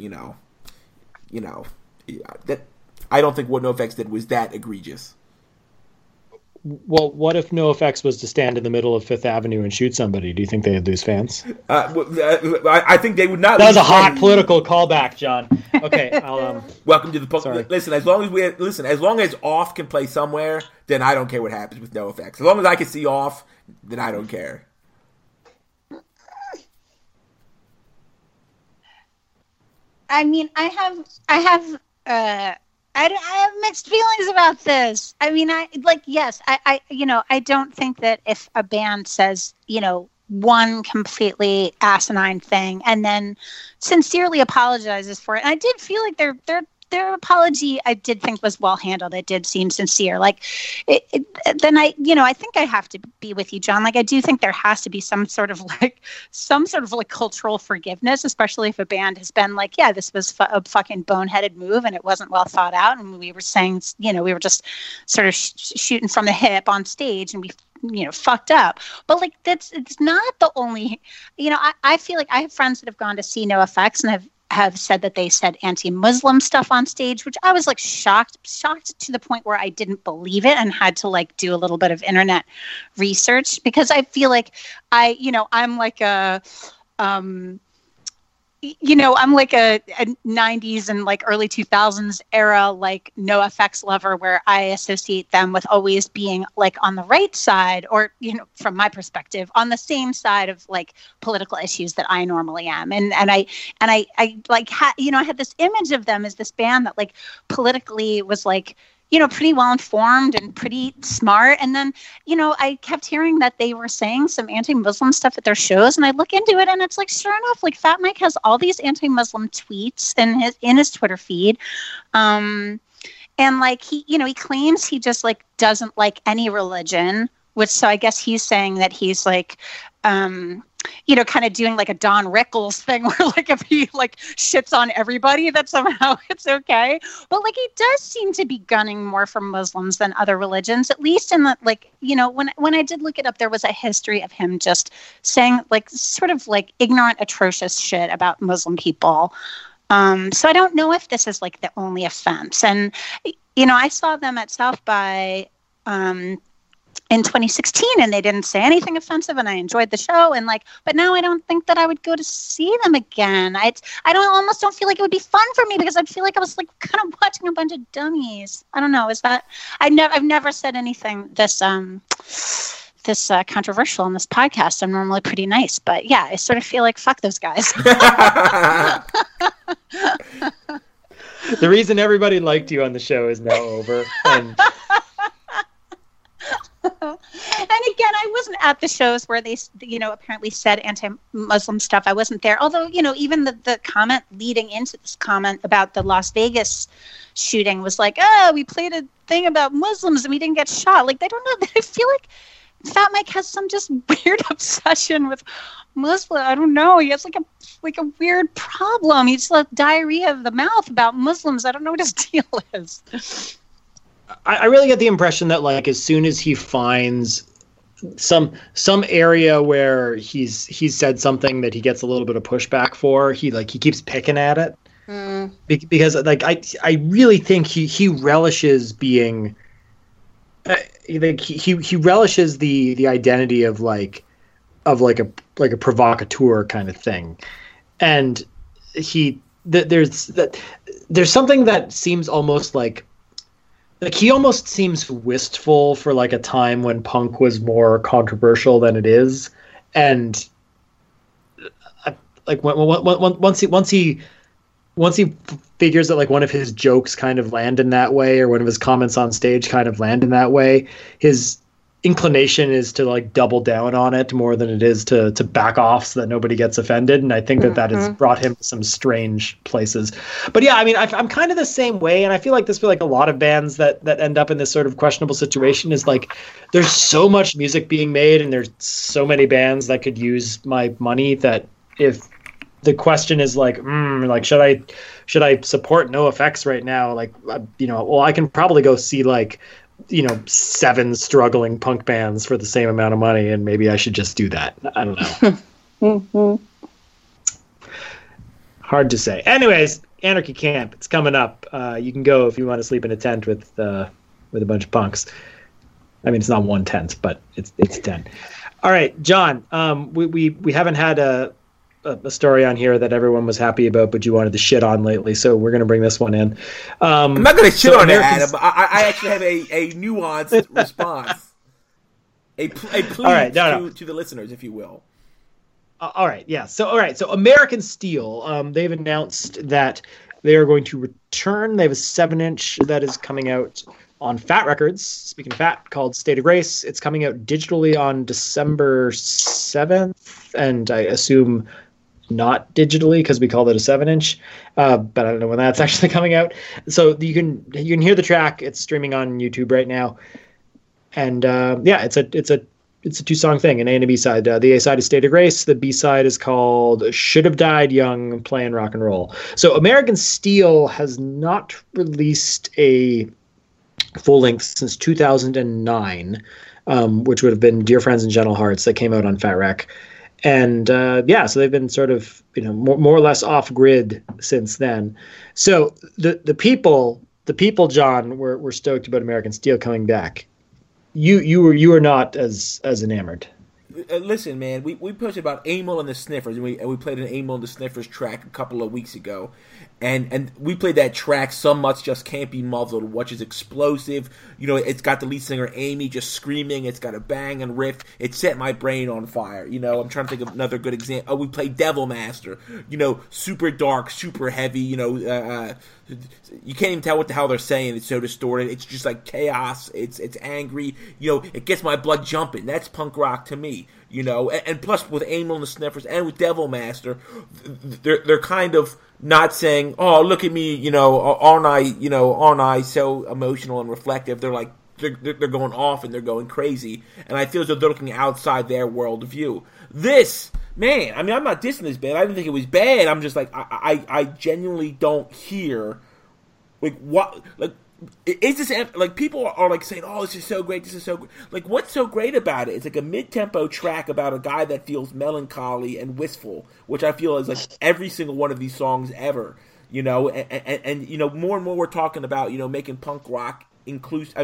that I don't think what NoFX did was that egregious. Well, what if NoFX was to stand in the middle of Fifth Avenue and shoot somebody? Do you think they'd lose fans? I think they would not. That was a hot political callback, John. Okay, I'll welcome to the punk. Sorry. Listen, as long as Off can play somewhere, then I don't care what happens with NoFX. As long as I can see Off, then I don't care. I mean, I have mixed feelings about this. I mean, I don't think that if a band says, one completely asinine thing and then sincerely apologizes for it. And I did feel like there their apology I did think was well handled. It did seem sincere. Like, then I think I have to be with you, John. Like, I do think there has to be some sort of like cultural forgiveness, especially if a band has been like, yeah, this was a fucking boneheaded move and it wasn't well thought out, and we were saying, we were just sort of shooting from the hip on stage, and we fucked up. But like, it's not the only, I feel like I have friends that have gone to see NoFX and have said that they said anti-Muslim stuff on stage, which I was like shocked to the point where I didn't believe it and had to like do a little bit of internet research, because I feel like I'm like I'm like a 90s and like early 2000s era like NoFX lover, where I associate them with always being like on the right side, or from my perspective, on the same side of like political issues that I normally am. And I like I had this image of them as this band that like politically was like pretty well informed and pretty smart. And then, I kept hearing that they were saying some anti-Muslim stuff at their shows, and I look into it and it's like, sure enough, like Fat Mike has all these anti-Muslim tweets in his Twitter feed. And like he claims he just like doesn't like any religion, which, so I guess he's saying that he's like, kind of doing like a Don Rickles thing where like if he like shits on everybody that somehow it's okay. But like he does seem to be gunning more for Muslims than other religions, at least in the like, when I did look it up, there was a history of him just saying like sort of like ignorant, atrocious shit about Muslim people. So I don't know if this is like the only offense. And, I saw them at South by in 2016, and they didn't say anything offensive, and I enjoyed the show, and like, but now I don't think that I would go to see them again. I almost don't feel like it would be fun for me, because I'd feel like I was like kind of watching a bunch of dummies. I don't know. Is that I've never said anything this controversial on this podcast. I'm normally pretty nice, but yeah, I sort of feel like fuck those guys. The reason everybody liked you on the show is now over. And again, I wasn't at the shows where they, apparently said anti-Muslim stuff. I wasn't there. Although, even the comment leading into this comment about the Las Vegas shooting was like, oh, we played a thing about Muslims and we didn't get shot. Like, I don't know. I feel like Fat Mike has some just weird obsession with Muslim. I don't know. He has like a weird problem. He's like diarrhea of the mouth about Muslims. I don't know what his deal is. I really get the impression that like as soon as he finds some area where he's said something that he gets a little bit of pushback for, he keeps picking at it. Because like I really think he relishes being he relishes the identity of a provocateur kind of thing, and there's something that seems almost like he almost seems wistful for like a time when punk was more controversial than it is, and like once he figures that like one of his jokes kind of land in that way, or one of his comments on stage kind of land in that way, his inclination is to like double down on it more than it is to back off so that nobody gets offended. And I think that has brought him to some strange places. But yeah, I mean, I'm kind of the same way. And I feel like like a lot of bands that end up in this sort of questionable situation is like, there's so much music being made and there's so many bands that could use my money that if the question is like, should I support NoFX right now? Like, well, I can probably go see like, 7 struggling punk bands for the same amount of money, and maybe I should just do that. I don't know. Hard to say. Anyways, Anarchy Camp, it's coming up. You can go if you want to sleep in a tent with a bunch of punks. I mean, it's not 1 tent, but it's 10. All right, John. We haven't had a story on here that everyone was happy about, but you wanted to shit on lately, so we're going to bring this one in. I'm not going to shit on it, Adam. I actually have a nuanced response. A plea to the listeners, if you will. All right, yeah. So American Steel, they've announced that they are going to return. They have a 7-inch that is coming out on Fat Records, speaking of Fat, called State of Grace. It's coming out digitally on December 7th, and I assume not digitally because we called it a 7-inch, but I don't know when that's actually coming out. So you can hear the track. It's streaming on YouTube right now, and it's a 2-song thing, an A and a B side. The A side is State of Grace. The B side is called Should Have Died Young, Playing Rock and Roll. So American Steel has not released a full length since 2009, which would have been Dear Friends and Gentle Hearts that came out on Fat Wreck. And so they've been sort of, more or less off grid since then. So the people, John, were stoked about American Steel coming back. You were not as enamored. Listen, man, we posted about Amyl and the Sniffers, and we played an Amyl and the Sniffers track a couple of weeks ago, and we played that track, Some Much Just Can't Be Muzzled, which is explosive. It's got the lead singer Amy just screaming. It's got a bang and riff. It set my brain on fire. I'm trying to think of another good example. Oh, we played Devil Master. Super dark, super heavy. You can't even tell what the hell they're saying. It's so distorted. It's just like chaos. It's angry. It gets my blood jumping. That's punk rock to me. And plus with Amyl and the Sniffers and with Devil Master, they're kind of not saying, "Oh, look at me," aren't I so emotional and reflective? They're like they're going off and they're going crazy, and I feel as though they're looking outside their worldview. This, man, I mean, I'm not dissing this band. I didn't think it was bad. I'm just like I genuinely don't hear what is this, like, people are like saying, "Oh, this is so great, this is so great." Like, what's so great about it? It's like a mid-tempo track about a guy that feels melancholy and wistful, which I feel is like every single one of these songs ever. And more and more we're talking about, making punk rock inclusive,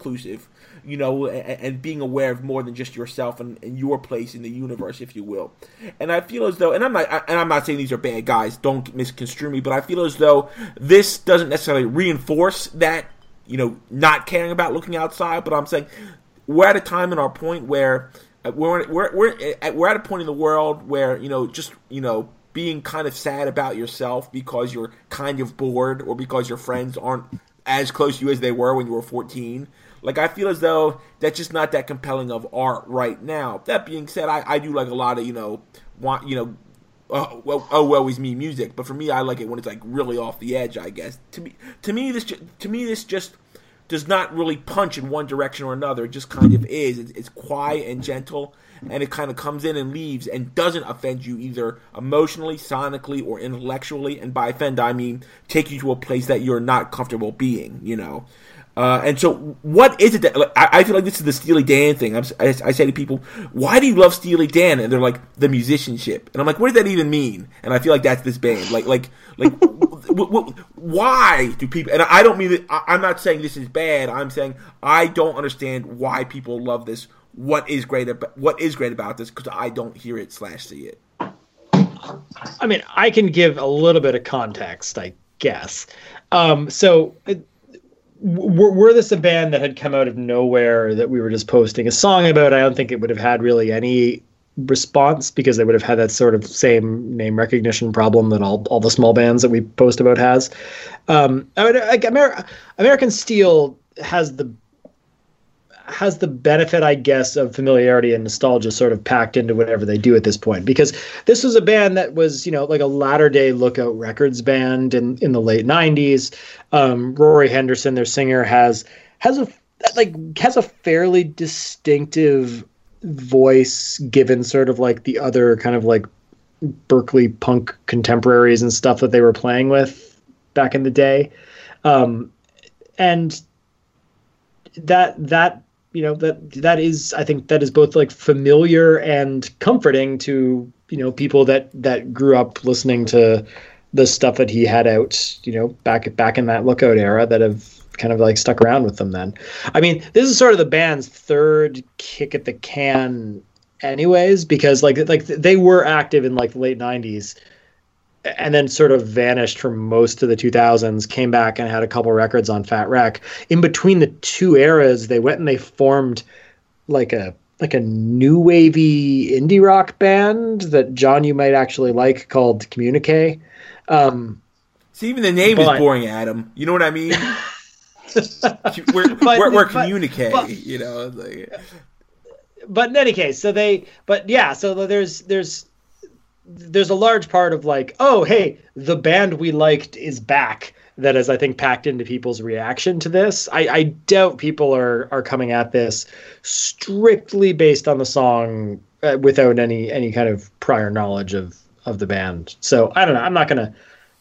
and being aware of more than just yourself and your place in the universe, if you will. And I feel as though, and I'm not saying these are bad guys, don't misconstrue me, but I feel as though this doesn't necessarily reinforce that, not caring about looking outside, but I'm saying we're at a time in our point where we're at a point in the world where, being kind of sad about yourself because you're kind of bored or because your friends aren't as close to you as they were when you were 14. Like, I feel as though that's just not that compelling of art right now. That being said, I do like a lot of, woe is me music, but for me, I like it when it's like really off the edge, I guess. To me, this just does not really punch in one direction or another. It just kind of is. It's quiet and gentle, and it kind of comes in and leaves and doesn't offend you either emotionally, sonically, or intellectually. And by offend, I mean take you to a place that you're not comfortable being, And so what is it that, like, I feel like this is the Steely Dan thing. I say to people, why do you love Steely Dan? And they're like, the musicianship. And I'm like, what does that even mean? And I feel like that's this band. Like why do people, and I don't mean that, I'm not saying this is bad. I'm saying I don't understand why people love this. What is great about this? Because I don't hear it / see it. I mean, I can give a little bit of context, I guess. Were this a band that had come out of nowhere that we were just posting a song about, I don't think it would have had really any response, because they would have had that sort of same name recognition problem that all the small bands that we post about has. American Steel has the benefit, I guess, of familiarity and nostalgia sort of packed into whatever they do at this point, because this was a band that was, like a latter-day Lookout Records band in the late 90s. Rory Henderson, their singer, has a fairly distinctive voice, given sort of like the other kind of like Berkeley punk contemporaries and stuff that they were playing with back in the day. And that is, I think that is both like familiar and comforting to, people that grew up listening to the stuff that he had out, back in that Lookout era, that have kind of like stuck around with them then. I mean, this is sort of the band's third kick at the can anyways, because like they were active in like the late 90s and then sort of vanished for most of the 2000s, came back and had a couple records on Fat Wreck. In between the two eras, they went and they formed like a new wavy indie rock band that, John, you might actually like, called Communique. See, even the name is boring, Adam. You know what I mean? we're Communique, Like... But in any case, so there's there's a large part of like, oh, hey, the band we liked is back. That is, I think, packed into people's reaction to this. I doubt people are coming at this strictly based on the song without any kind of prior knowledge of the band. So I don't know. I'm not gonna.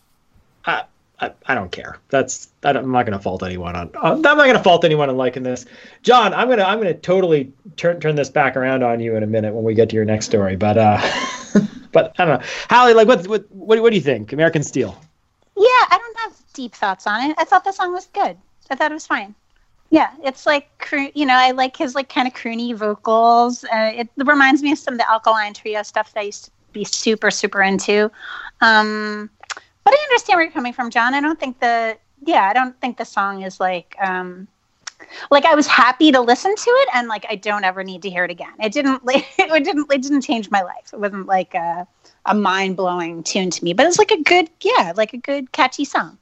I don't care. I'm not gonna fault anyone on. I'm not gonna fault anyone on liking this. John, I'm gonna totally turn this back around on you in a minute when we get to your next story. But but I don't know, Hallie. Like, what do you think? American Steel. Yeah, I don't have deep thoughts on it. I thought the song was good. I thought it was fine. Yeah, it's like, I like his like kind of croony vocals. It reminds me of some of the Alkaline Trio stuff that I used to be super, super into. But I understand where you're coming from, John. I don't think the song is like I was happy to listen to it, and like I don't ever need to hear it again. It didn't change my life. It wasn't like a mind blowing tune to me, but it's like a good catchy song.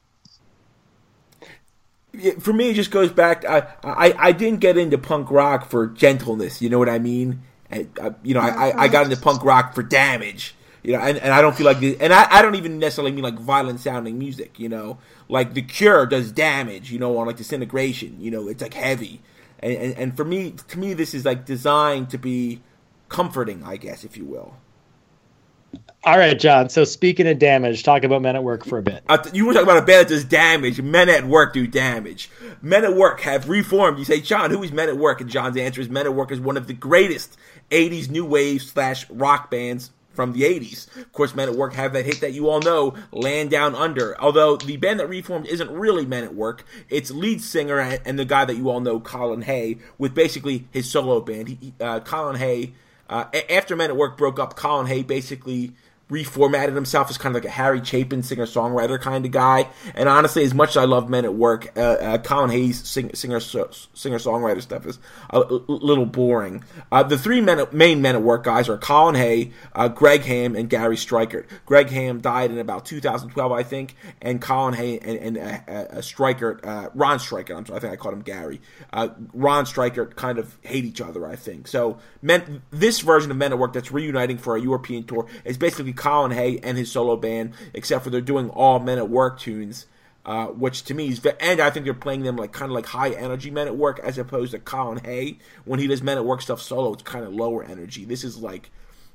Yeah, for me, it just goes back. I didn't get into punk rock for gentleness. You know what I mean? I got into punk rock for damage. And I don't feel like this, and I don't even necessarily mean like violent sounding music. Like The Cure does damage. On like Disintegration. It's like heavy, and for me, to me, this is like designed to be comforting, I guess, if you will. All right, John. So speaking of damage, talk about Men at Work for a bit. You were talking about a band that does damage. Men at Work do damage. Men at Work have reformed. You say, John, who is Men at Work? And John's answer is Men at Work is one of the greatest 80s new wave / rock bands from the 80s. Of course, Men at Work have that hit that you all know, Land Down Under. Although the band that reformed isn't really Men at Work. It's lead singer and the guy that you all know, Colin Hay, with basically his solo band. Colin Hay, after Men at Work broke up, Colin Hay basically reformatted himself as kind of like a Harry Chapin singer-songwriter kind of guy. And honestly, as much as I love Men at Work, Colin Hay's singer-songwriter stuff is a little boring. The three main Men at Work guys are Colin Hay, Greg Ham, and Gary Strykert. Greg Ham died in about 2012, I think, and Colin Hay and Strykert, Ron Strykert, I think I called him Gary. Ron Strykert kind of hate each other, I think. So this version of Men at Work that's reuniting for a European tour is basically Colin Hay and his solo band, except for they're doing all Men at Work tunes, which to me is, and I think they're playing them like kind of like high energy Men at Work, as opposed to Colin Hay when he does Men at Work stuff solo. It's kind of lower energy. This is like,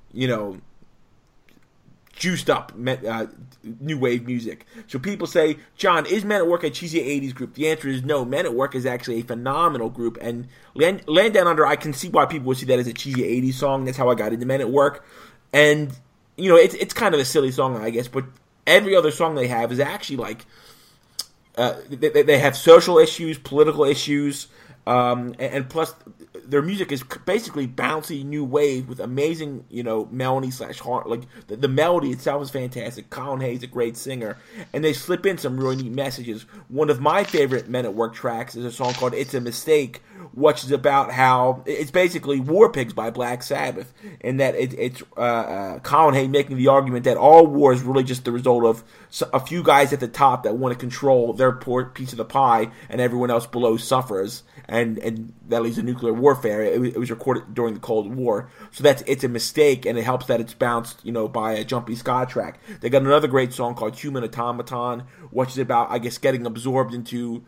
juiced up new wave music. So people say, John, is Men at Work a cheesy 80s group? The answer is no. Men at Work is actually a phenomenal group, and Land Down Under, I can see why people would see that as a cheesy 80s song. That's how I got into Men at Work, and it's kind of a silly song, I guess, but every other song they have is actually like they have social issues, political issues, and plus their music is basically bouncy new wave with amazing, melody / heart. Like the melody itself is fantastic. Colin Hay's a great singer, and they slip in some really neat messages. One of my favorite Men at Work tracks is a song called "It's a Mistake," which is about how it's basically War Pigs by Black Sabbath, and that it's Colin Hay making the argument that all war is really just the result of a few guys at the top that want to control their poor piece of the pie, and everyone else below suffers, and that leads to nuclear warfare. It was recorded during the Cold War, so it's a mistake, and it helps that it's bounced, by a jumpy ska track. They got another great song called "Human Automaton," which is about, I guess, getting absorbed into,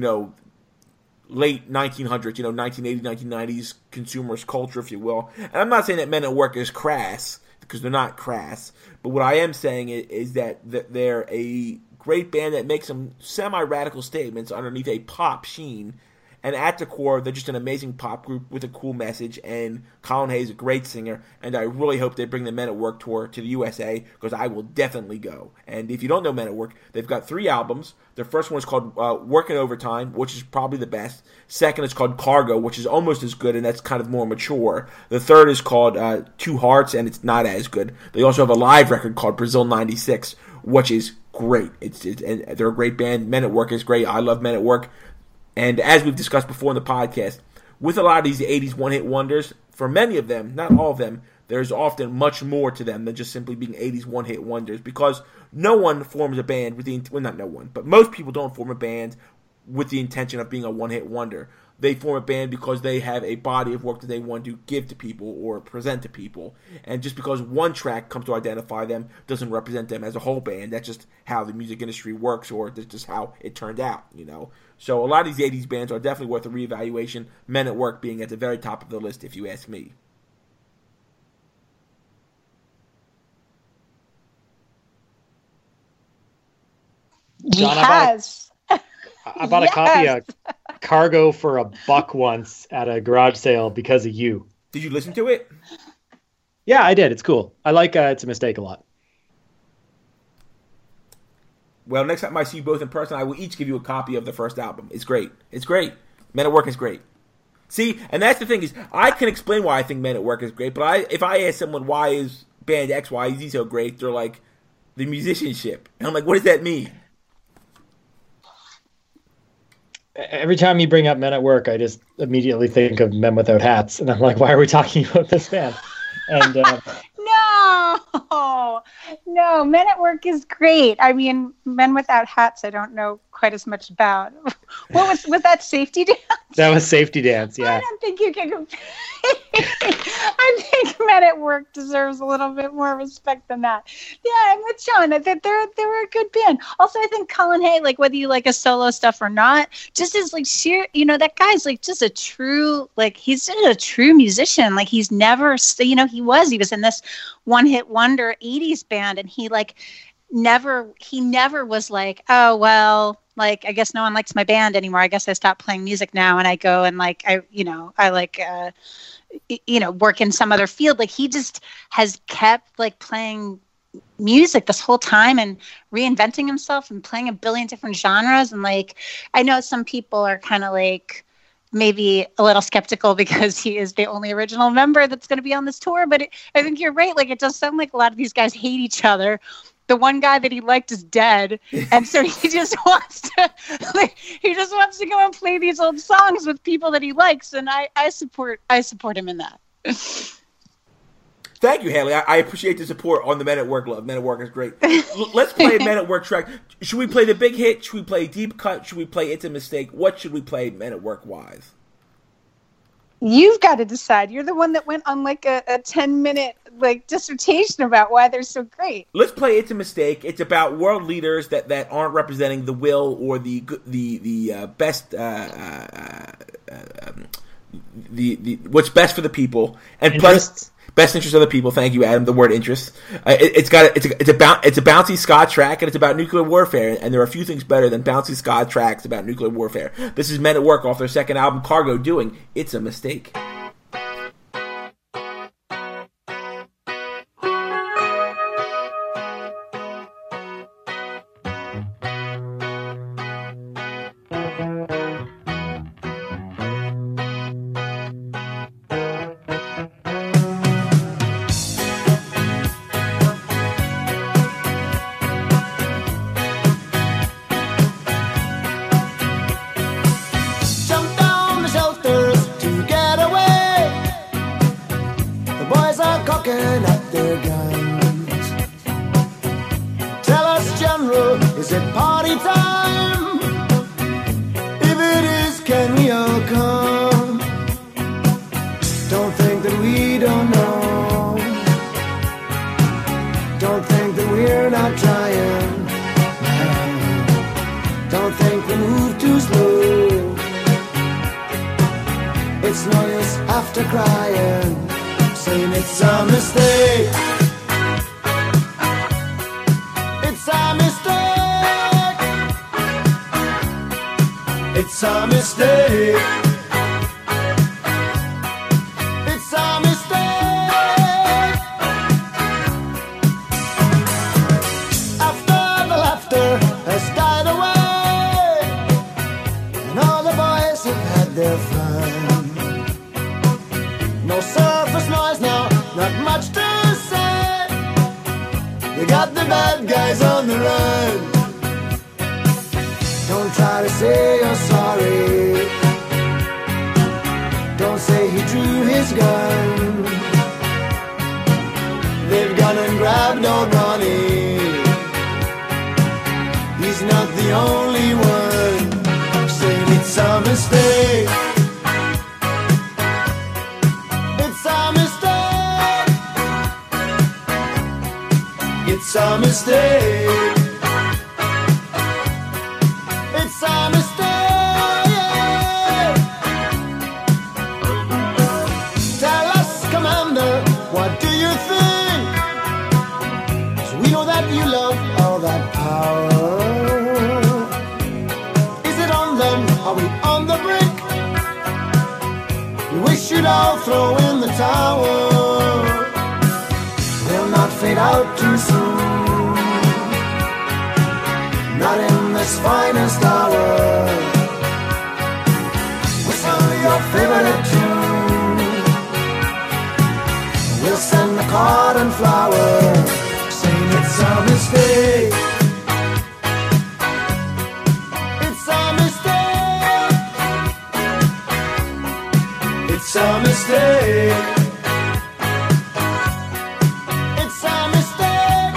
late 1900s, 1980s, 1990s consumerist culture, if you will. And I'm not saying that Men at Work is crass, because they're not crass, but what I am saying is that they're a great band that makes some semi-radical statements underneath a pop sheen. And at the core, they're just an amazing pop group with a cool message, and Colin Hay is a great singer, and I really hope they bring the Men at Work tour to the USA, because I will definitely go. And if you don't know Men at Work, they've got 3 albums. Their first one is called Working Overtime, which is probably the best. Second is called Cargo, which is almost as good, and that's kind of more mature. The third is called Two Hearts, and it's not as good. They also have a live record called Brazil 96, which is great. And they're a great band. Men at Work is great. I love Men at Work. And as we've discussed before in the podcast, with a lot of these 80s one-hit wonders, for many of them, not all of them, there's often much more to them than just simply being 80s one-hit wonders, because no one forms a band not no one, but most people don't form a band with the intention of being a one-hit wonder. They form a band because they have a body of work that they want to give to people or present to people. And just because one track comes to identify them doesn't represent them as a whole band. That's just how the music industry works, or that's just how it turned out, you know. So a lot of these 80s bands are definitely worth a reevaluation, Men at Work being at the very top of the list, if you ask me. John, I bought a copy of Cargo for $1 once at a garage sale because of you. Did you listen to it? Yeah, I did. It's cool. I like It's a Mistake a lot. Well, next time I see you both in person, I will each give you a copy of the first album. It's great. It's great. Men at Work is great. See, and that's the thing is, I can explain why I think Men at Work is great, but if I ask someone why is band X, Y, Z so great, they're like, the musicianship. And I'm like, what does that mean? Every time you bring up Men at Work, I just immediately think of Men Without Hats, and I'm like, why are we talking about this band? And no, Men at Work is great. I mean, Men Without Hats, I don't know quite as much about. What was that Safety Dance? That was Safety Dance, yeah. I don't think you can compare. I think Men at Work deserves a little bit more respect than that. Yeah, I'm with John. I think they were a good band. Also, I think Colin Hay, like whether you like his solo stuff or not, just is like sheer, you know, that guy's like just a true, like he's just a true musician. Like he's never, you know, he was in this one-hit wonder 80s band, and he never was like, oh, well, like, I guess no one likes my band anymore. I guess I stopped playing music now and I go and like, I work in some other field. Like he just has kept like playing music this whole time and reinventing himself and playing a billion different genres. And like, I know some people are kind of like maybe a little skeptical because he is the only original member that's going to be on this tour. But I think you're right. Like, it does sound like a lot of these guys hate each other. The one guy that he liked is dead, and so he just wants to go and play these old songs with people that he likes, and I support him in that. Thank you, Haley. I appreciate the support on the Men at Work love. Men at Work is great. Let's play a Men at Work track. Should we play the big hit? Should we play Deep Cut? Should we play It's a Mistake? What should we play Men at Work wise? You've got to decide. You're the one that went on like a 10-minute like dissertation about why they're so great. Let's play It's a Mistake. It's about world leaders that aren't representing the will or the best what's best for the people and plus best interest of the people. Thank you, Adam. The word interest. It's a bouncy ska track, and it's about nuclear warfare. And there are a few things better than bouncy ska tracks about nuclear warfare. This is Men at Work off their second album, Cargo, doing It's a Mistake. mistake. It's a mistake. It's a mistake. It's a mistake. Tell us, Commander, what do you think? 'Cause we know that you love all that power. Is it on them? Are we on the brink? We wish you'd all throw in the towel. They'll not fade out too soon. Not in this finest hour. Whistle your favorite tune. We'll send the card and flower, saying it's a mistake. It's a mistake. It's a mistake. It's a mistake.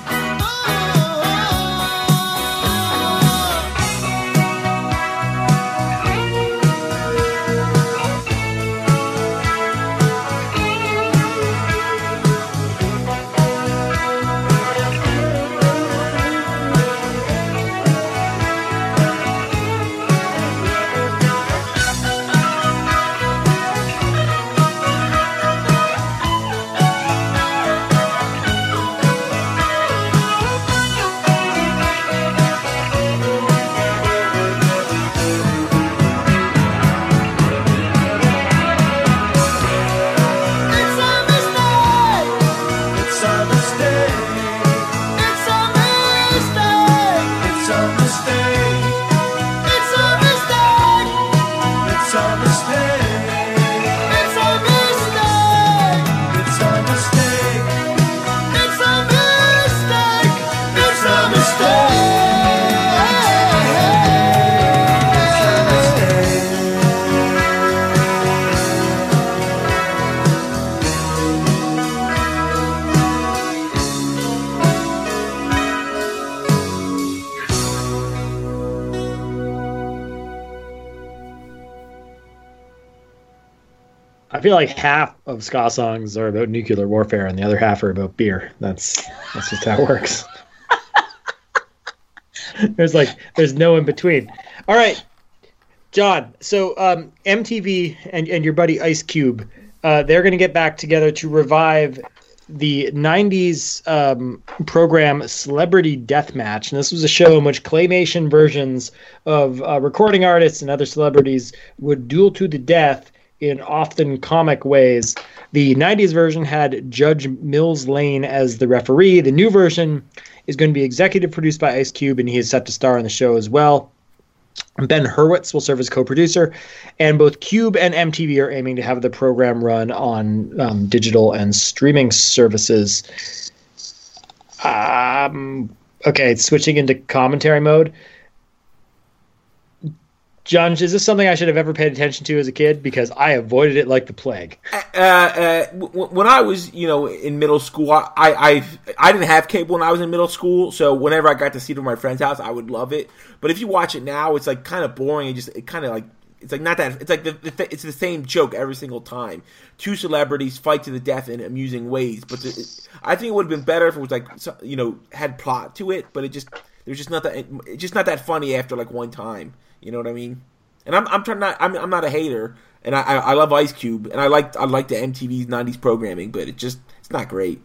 I feel like half of ska songs are about nuclear warfare and the other half are about beer. That's just how it works. There's no in between. All right, John. So MTV and your buddy Ice Cube, they're going to get back together to revive the 90s program Celebrity Deathmatch. And this was a show in which claymation versions of recording artists and other celebrities would duel to the death in often comic ways. The 90s version had Judge Mills Lane as the referee. The new version is going to be executive produced by Ice Cube, and he is set to star in the show as well. Ben Hurwitz will serve as co-producer, and both Cube and MTV are aiming to have the program run on digital and streaming services. Okay, switching into commentary mode. John, is this something I should have ever paid attention to as a kid? Because I avoided it like the plague. When I was, in middle school, I didn't have cable when I was in middle school, so whenever I got to see it at my friend's house, I would love it. But if you watch it now, it's like kind of boring. It's the same joke every single time. Two celebrities fight to the death in amusing ways. But I think it would have been better if it was had plot to it. But it's just not that funny after like one time. You know what I mean? And I'm not a hater, and I love Ice Cube, and I like the MTV's 90s programming, but it's not great.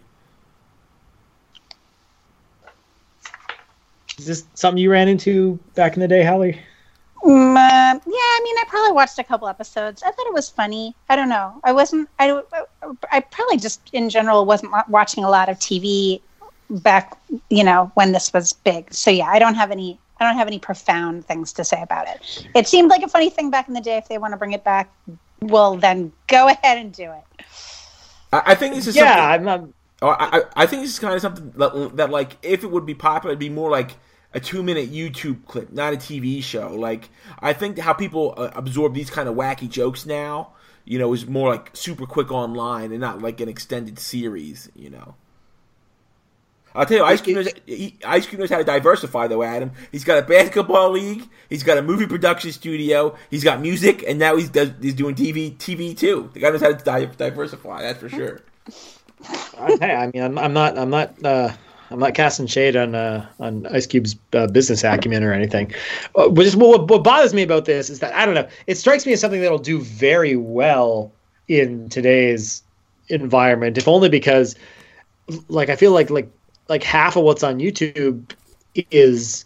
Is this something you ran into back in the day, Hallie? Yeah, I probably watched a couple episodes. I thought it was funny. I don't know. I probably just in general wasn't watching a lot of TV back, when this was big. So yeah, I don't have any profound things to say about it. It seemed like a funny thing back in the day. If they want to bring it back, well, then go ahead and do it. I think this is I think this is kind of something that like, if it would be popular, it'd be more like a 2-minute YouTube clip, not a TV show. Like, I think how people absorb these kind of wacky jokes now, is more like super quick online and not like an extended series, I'll tell you, Ice Cube knows how to diversify, though, Adam. He's got a basketball league, he's got a movie production studio, he's got music, and now he's doing TV too. The guy knows how to diversify, that's for sure. Hey, I mean, I'm not casting shade on Ice Cube's business acumen or anything. What bothers me about this is that, I don't know, it strikes me as something that'll do very well in today's environment, if only because, like, I feel like half of what's on YouTube is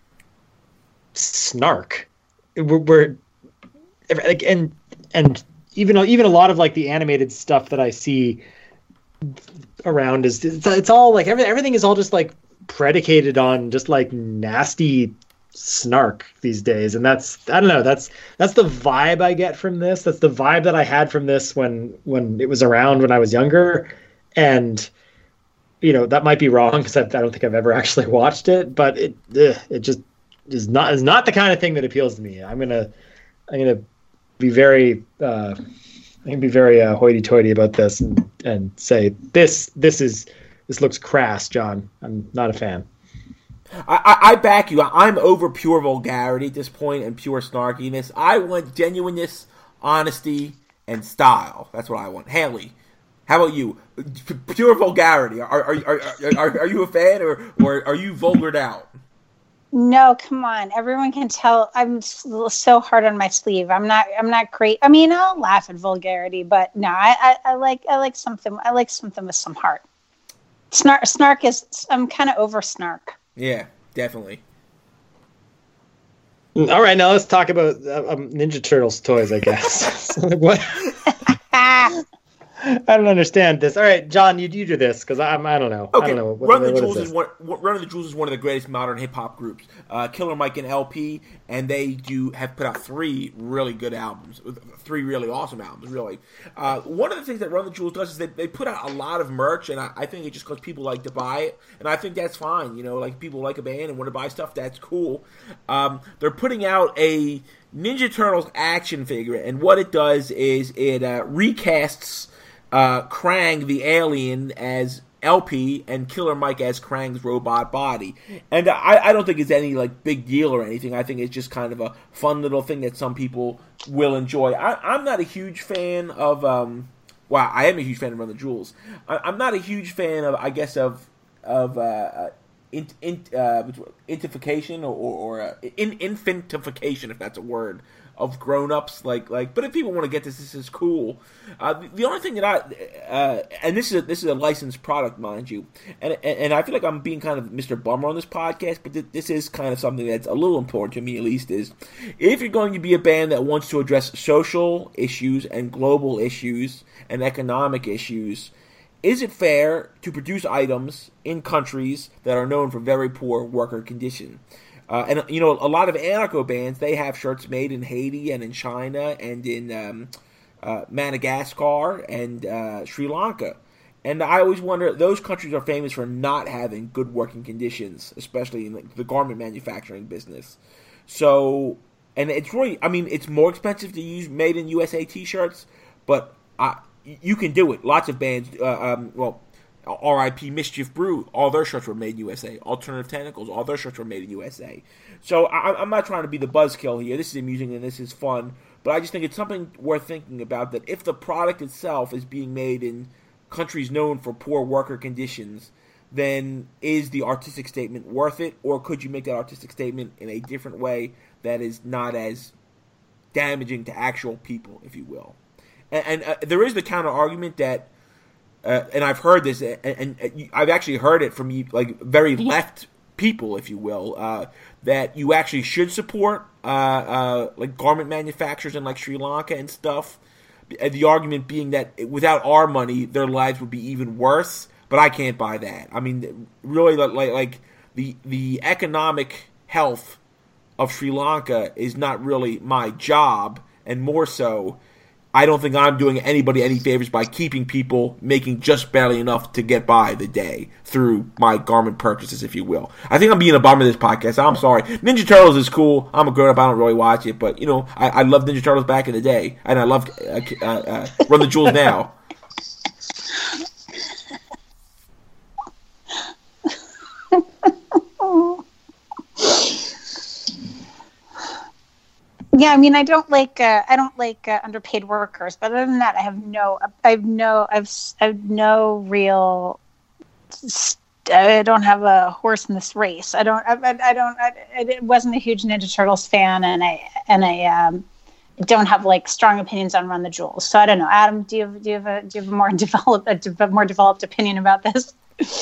snark. We're like, and even a lot of like the animated stuff that I see around it's all like everything is all just like predicated on just like nasty snark these days, and that's the vibe I get from this. That's the vibe that I had from this when it was around when I was younger, and that might be wrong because I don't think I've ever actually watched it, but it just is not the kind of thing that appeals to me. I'm gonna be very hoity-toity about this and say this looks crass, John. I'm not a fan. I back you. I'm over pure vulgarity at this point and pure snarkiness. I want genuineness, honesty, and style. That's what I want. Haley, how about you? Pure vulgarity. Are you a fan or are you vulgared out? No, come on. Everyone can tell I'm so hard on my sleeve. I'm not great. I mean, I'll laugh at vulgarity, but no, I like something. I like something with some heart. Snark is. I'm kind of over snark. Yeah, definitely. All right, now let's talk about Ninja Turtles toys, I guess. What? I don't understand this. All right, John, you do this because I don't know. Okay. I don't know. Run of the Jewels is one of the greatest modern hip hop groups. Killer Mike and LP, and they have put out 3 really good albums, 3 really awesome albums. Really, one of the things that Run of the Jewels does is they put out a lot of merch, and I think it's just because people like to buy it, and I think that's fine. Like people like a band and want to buy stuff. That's cool. They're putting out a Ninja Turtles action figure, and what it does is it recasts Krang the alien as LP and Killer Mike as Krang's robot body. And I don't think it's any like big deal or anything. I think it's just kind of a fun little thing that some people will enjoy. I'm not a huge fan of I am a huge fan of Run the Jewels. I'm not a huge fan of intification or infantification, if that's a word, of grown-ups, but if people want to get this is cool. The only thing that and this is a licensed product, mind you, and I feel like I'm being kind of Mr. Bummer on this podcast, but this is kind of something that's a little important to me, at least, is if you're going to be a band that wants to address social issues and global issues and economic issues, is it fair to produce items in countries that are known for very poor worker condition? And a lot of anarcho bands, they have shirts made in Haiti and in China and in Madagascar and Sri Lanka. And I always wonder, those countries are famous for not having good working conditions, especially in the garment manufacturing business. So, and it's really, it's more expensive to use made in USA t-shirts, but you can do it. Lots of bands, R.I.P. Mischief Brew, all their shirts were made in USA. Alternative Tentacles, all their shirts were made in USA. So I'm not trying to be the buzzkill here. This is amusing and this is fun, but I just think it's something worth thinking about, that if the product itself is being made in countries known for poor worker conditions, then is the artistic statement worth it, or could you make that artistic statement in a different way that is not as damaging to actual people, if you will? And there is the counter argument that, and I've heard this, and I've actually heard it from very left people, if you will, that you actually should support garment manufacturers in Sri Lanka and stuff. The argument being that without our money, their lives would be even worse. But I can't buy that. Really, the economic health of Sri Lanka is not really my job, and more so, I don't think I'm doing anybody any favors by keeping people making just barely enough to get by the day through my garment purchases, if you will. I think I'm being a bummer this podcast. I'm sorry. Ninja Turtles is cool. I'm a grown-up. I don't really watch it. But, I loved Ninja Turtles back in the day. And I loved Run the Jewels now. Yeah, I mean, I don't like underpaid workers, but other than that, I don't have a horse in this race. I wasn't a huge Ninja Turtles fan, and I don't have like strong opinions on Run the Jewels. So I don't know. Adam, do you have a more developed opinion about this?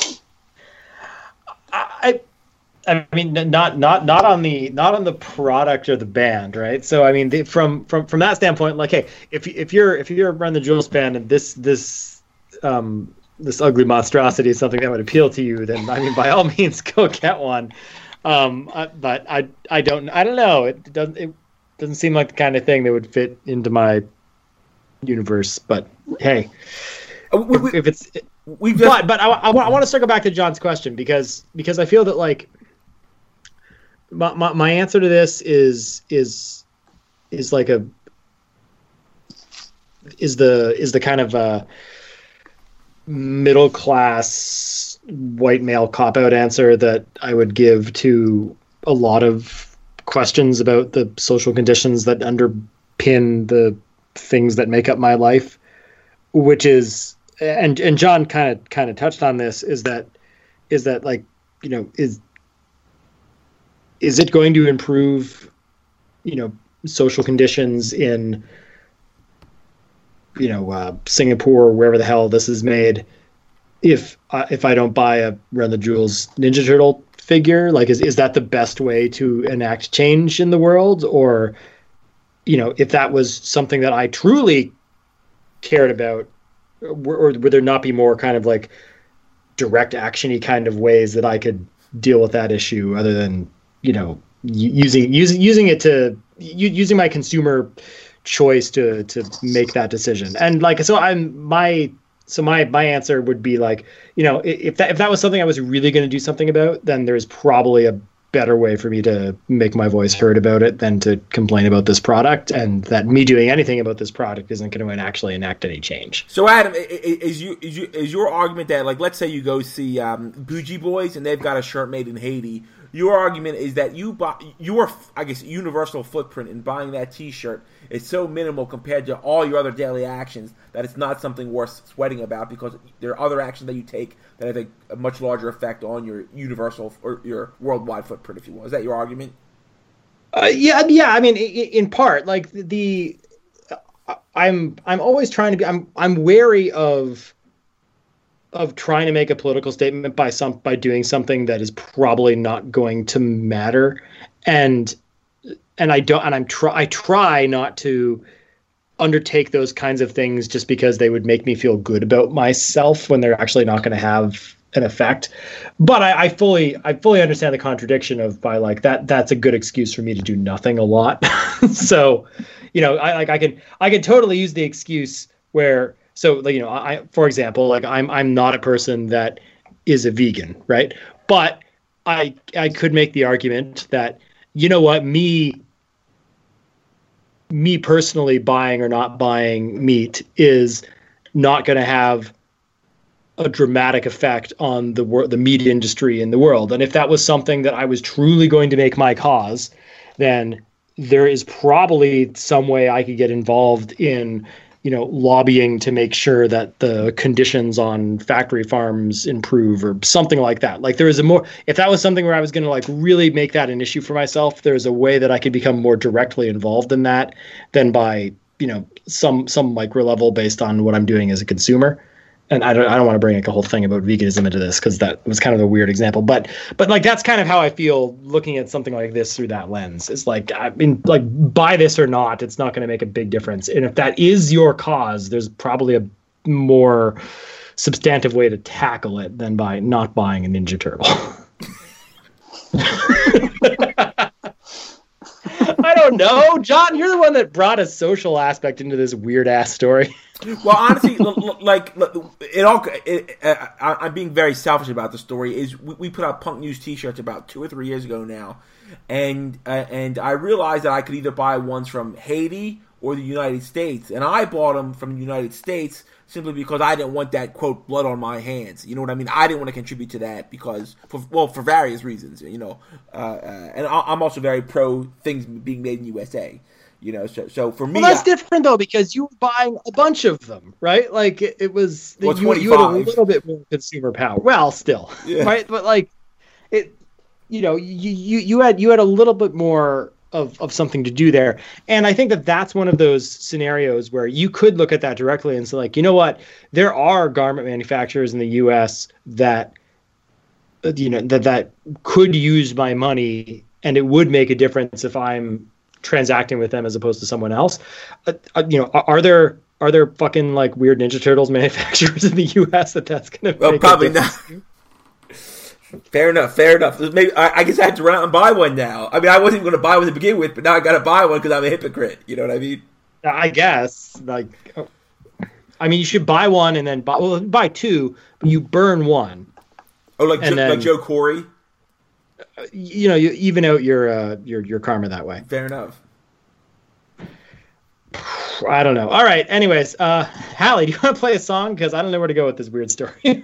I mean, not on the product or the band, right? So I mean, from that standpoint, like, hey, if you're a Run the Jewels fan and this ugly monstrosity is something that would appeal to you, then I mean, by all means, go get one. But I don't know. It doesn't seem like the kind of thing that would fit into my universe. But hey, if it's but I want to circle back to John's question because I feel that like my answer to this is like the kind of middle class white male cop out answer that I would give to a lot of questions about the social conditions that underpin the things that make up my life, which is, and John kind of touched on this, is that like, you know, is it going to improve, you know, social conditions in, you know, Singapore or wherever the hell this is made, if I don't buy a Run the Jewels Ninja Turtle figure? Like, is that the best way to enact change in the world? Or, you know, if that was something that I truly cared about, or would there not be more kind of like direct action-y kind of ways that I could deal with that issue other than, you know, using my consumer choice to make that decision? And like, so my answer would be like, you know, if that was something I was really going to do something about, then there's probably a better way for me to make my voice heard about it than to complain about this product, and that me doing anything about this product isn't going to actually enact any change. So Adam, is your argument that, like, let's say you go see Bougie Boys and they've got a shirt made in Haiti, your argument is that your, I guess, universal footprint in buying that T-shirt is so minimal compared to all your other daily actions that it's not something worth sweating about, because there are other actions that you take that have a much larger effect on your universal or your worldwide footprint, if you will. Is that your argument? Yeah. I mean, in part, like I'm always trying to be. I'm wary of trying to make a political statement by doing something that is probably not going to matter, and I try not to undertake those kinds of things just because they would make me feel good about myself when they're actually not going to have an effect. But I fully understand the contradiction of, by like, that's a good excuse for me to do nothing a lot. So, you know, I can totally use the excuse where, so, like, you know, for example, like I'm not a person that is a vegan, right? But I could make the argument that, you know what, me personally buying or not buying meat is not going to have a dramatic effect on the meat industry in the world. And if that was something that I was truly going to make my cause, then there is probably some way I could get involved in, you know, lobbying to make sure that the conditions on factory farms improve or something like that. Like, there is if that was something where I was going to like really make that an issue for myself, there's a way that I could become more directly involved in that than by, you know, some micro level based on what I'm doing as a consumer. And I don't want to bring like a whole thing about veganism into this, because that was kind of a weird example, but like, that's kind of how I feel looking at something like this through that lens. It's like, I mean, like, buy this or not, it's not going to make a big difference. And if that is your cause, there's probably a more substantive way to tackle it than by not buying a Ninja Turtle. I don't know, John, you're the one that brought a social aspect into this weird ass story. Well, honestly, I'm being very selfish about the story. Is we put out Punk News T-shirts about 2 or 3 years ago now, and I realized that I could either buy ones from Haiti or the United States, and I bought them from the United States simply because I didn't want that, quote, blood on my hands. You know what I mean? I didn't want to contribute to that because, for various reasons, you know. And I'm also very pro things being made in USA. You know, so for me, well, that's different though, because you were buying a bunch of them, right? Like it was Well, you had a little bit more consumer power. Well, still, Yeah. right? But like it, you know, you had a little bit more of something to do there, and I think that's one of those scenarios where you could look at that directly and say, like, you know what, there are garment manufacturers in the U.S. that that could use my money, and it would make a difference if I'm transacting with them as opposed to someone else. You know, are there fucking like weird Ninja Turtles manufacturers in the U.S. that's going to? Well, probably not. Fair enough. Maybe I guess I have to run out and buy one now. I mean, I wasn't going to buy one to begin with, but now I got to buy one because I'm a hypocrite. You know what I mean? I guess. Like, I mean, you should buy one and then buy two, but you burn one. Oh, like Joe Corey. You know, you even out your karma that way. Fair enough. I don't know. All right. Anyways, Hallie, do you want to play a song? Because I don't know where to go with this weird story.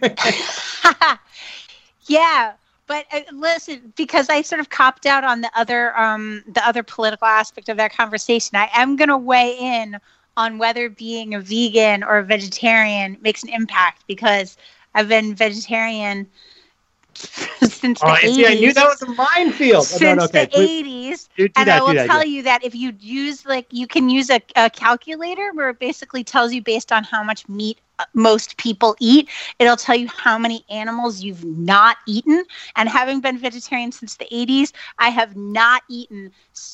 Yeah, but listen, because I sort of copped out on the other political aspect of that conversation, I am going to weigh in on whether being a vegan or a vegetarian makes an impact, because I've been vegetarian since the 80s. See, I knew that was a minefield. Since the 80s. And I will tell you that if you use, like, you can use a calculator where it basically tells you based on how much meat most people eat, it'll tell you how many animals you've not eaten. And having been vegetarian since the 80s, I have not eaten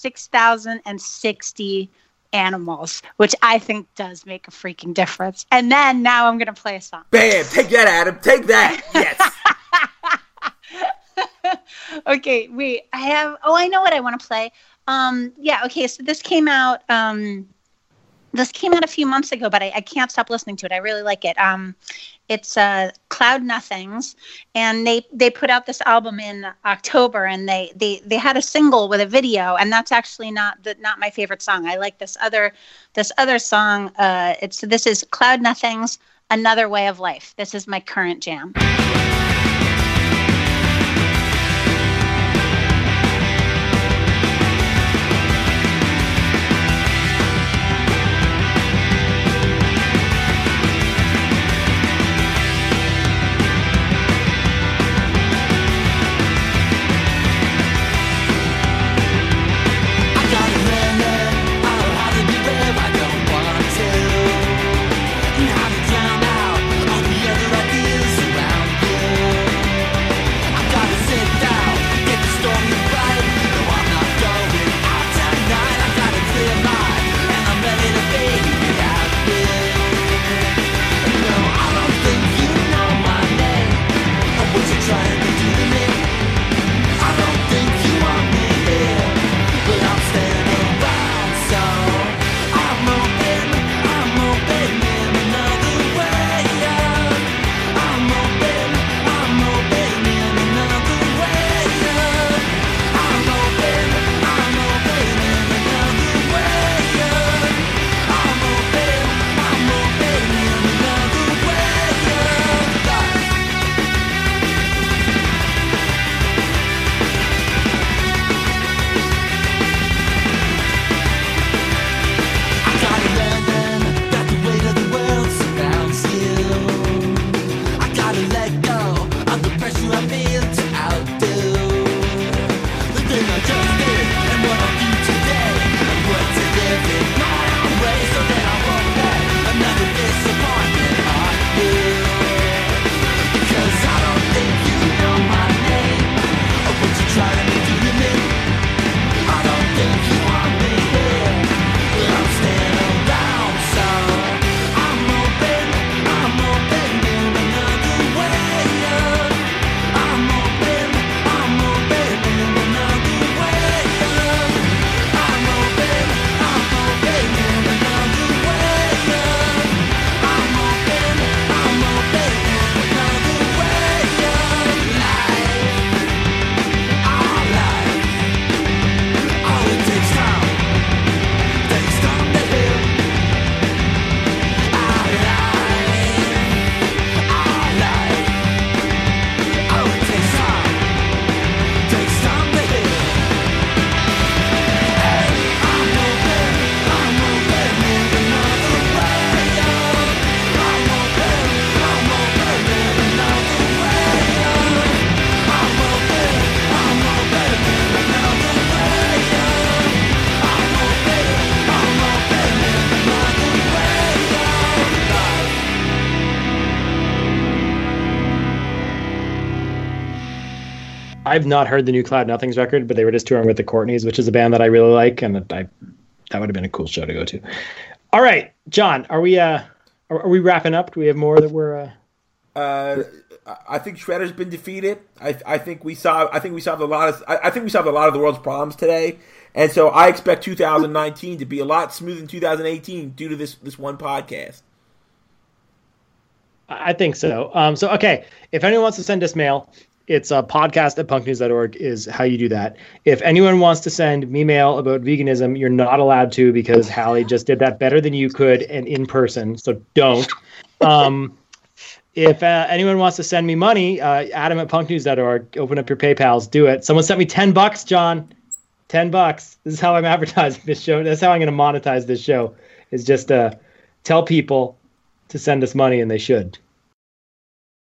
6,060 animals, which I think does make a freaking difference. And then now I'm going to play a song. Bam! Take that, Adam. Take that. Yes. Okay, wait. I know what I want to play. Yeah, okay, so this came out a few months ago, but I can't stop listening to it. I really like it. It's Cloud Nothings, and they put out this album in October, and they had a single with a video, and that's actually not my favorite song. I like this other song. This is Cloud Nothings, Another Way of Life. This is my current jam. Now to drown out all the other ideas around you. I've not heard the new Cloud Nothings record, but they were just touring with the Courtneys, which is a band that I really like, and that would have been a cool show to go to. All right, John, are we wrapping up? Do we have more that we're? I think Shredder's been defeated. I think we solved a lot of the world's problems today, and so I expect 2019 to be a lot smoother than 2018 due to this one podcast. I think so. Okay, if anyone wants to send us mail, it's podcast@punknews.org is how you do that. If anyone wants to send me mail about veganism, you're not allowed to because Hallie just did that better than you could and in person, so don't. If anyone wants to send me money, Adam@punknews.org, open up your PayPals, do it. Someone sent me $10, John. $10. This is how I'm advertising this show. That's how I'm going to monetize this show, is just tell people to send us money, and they should.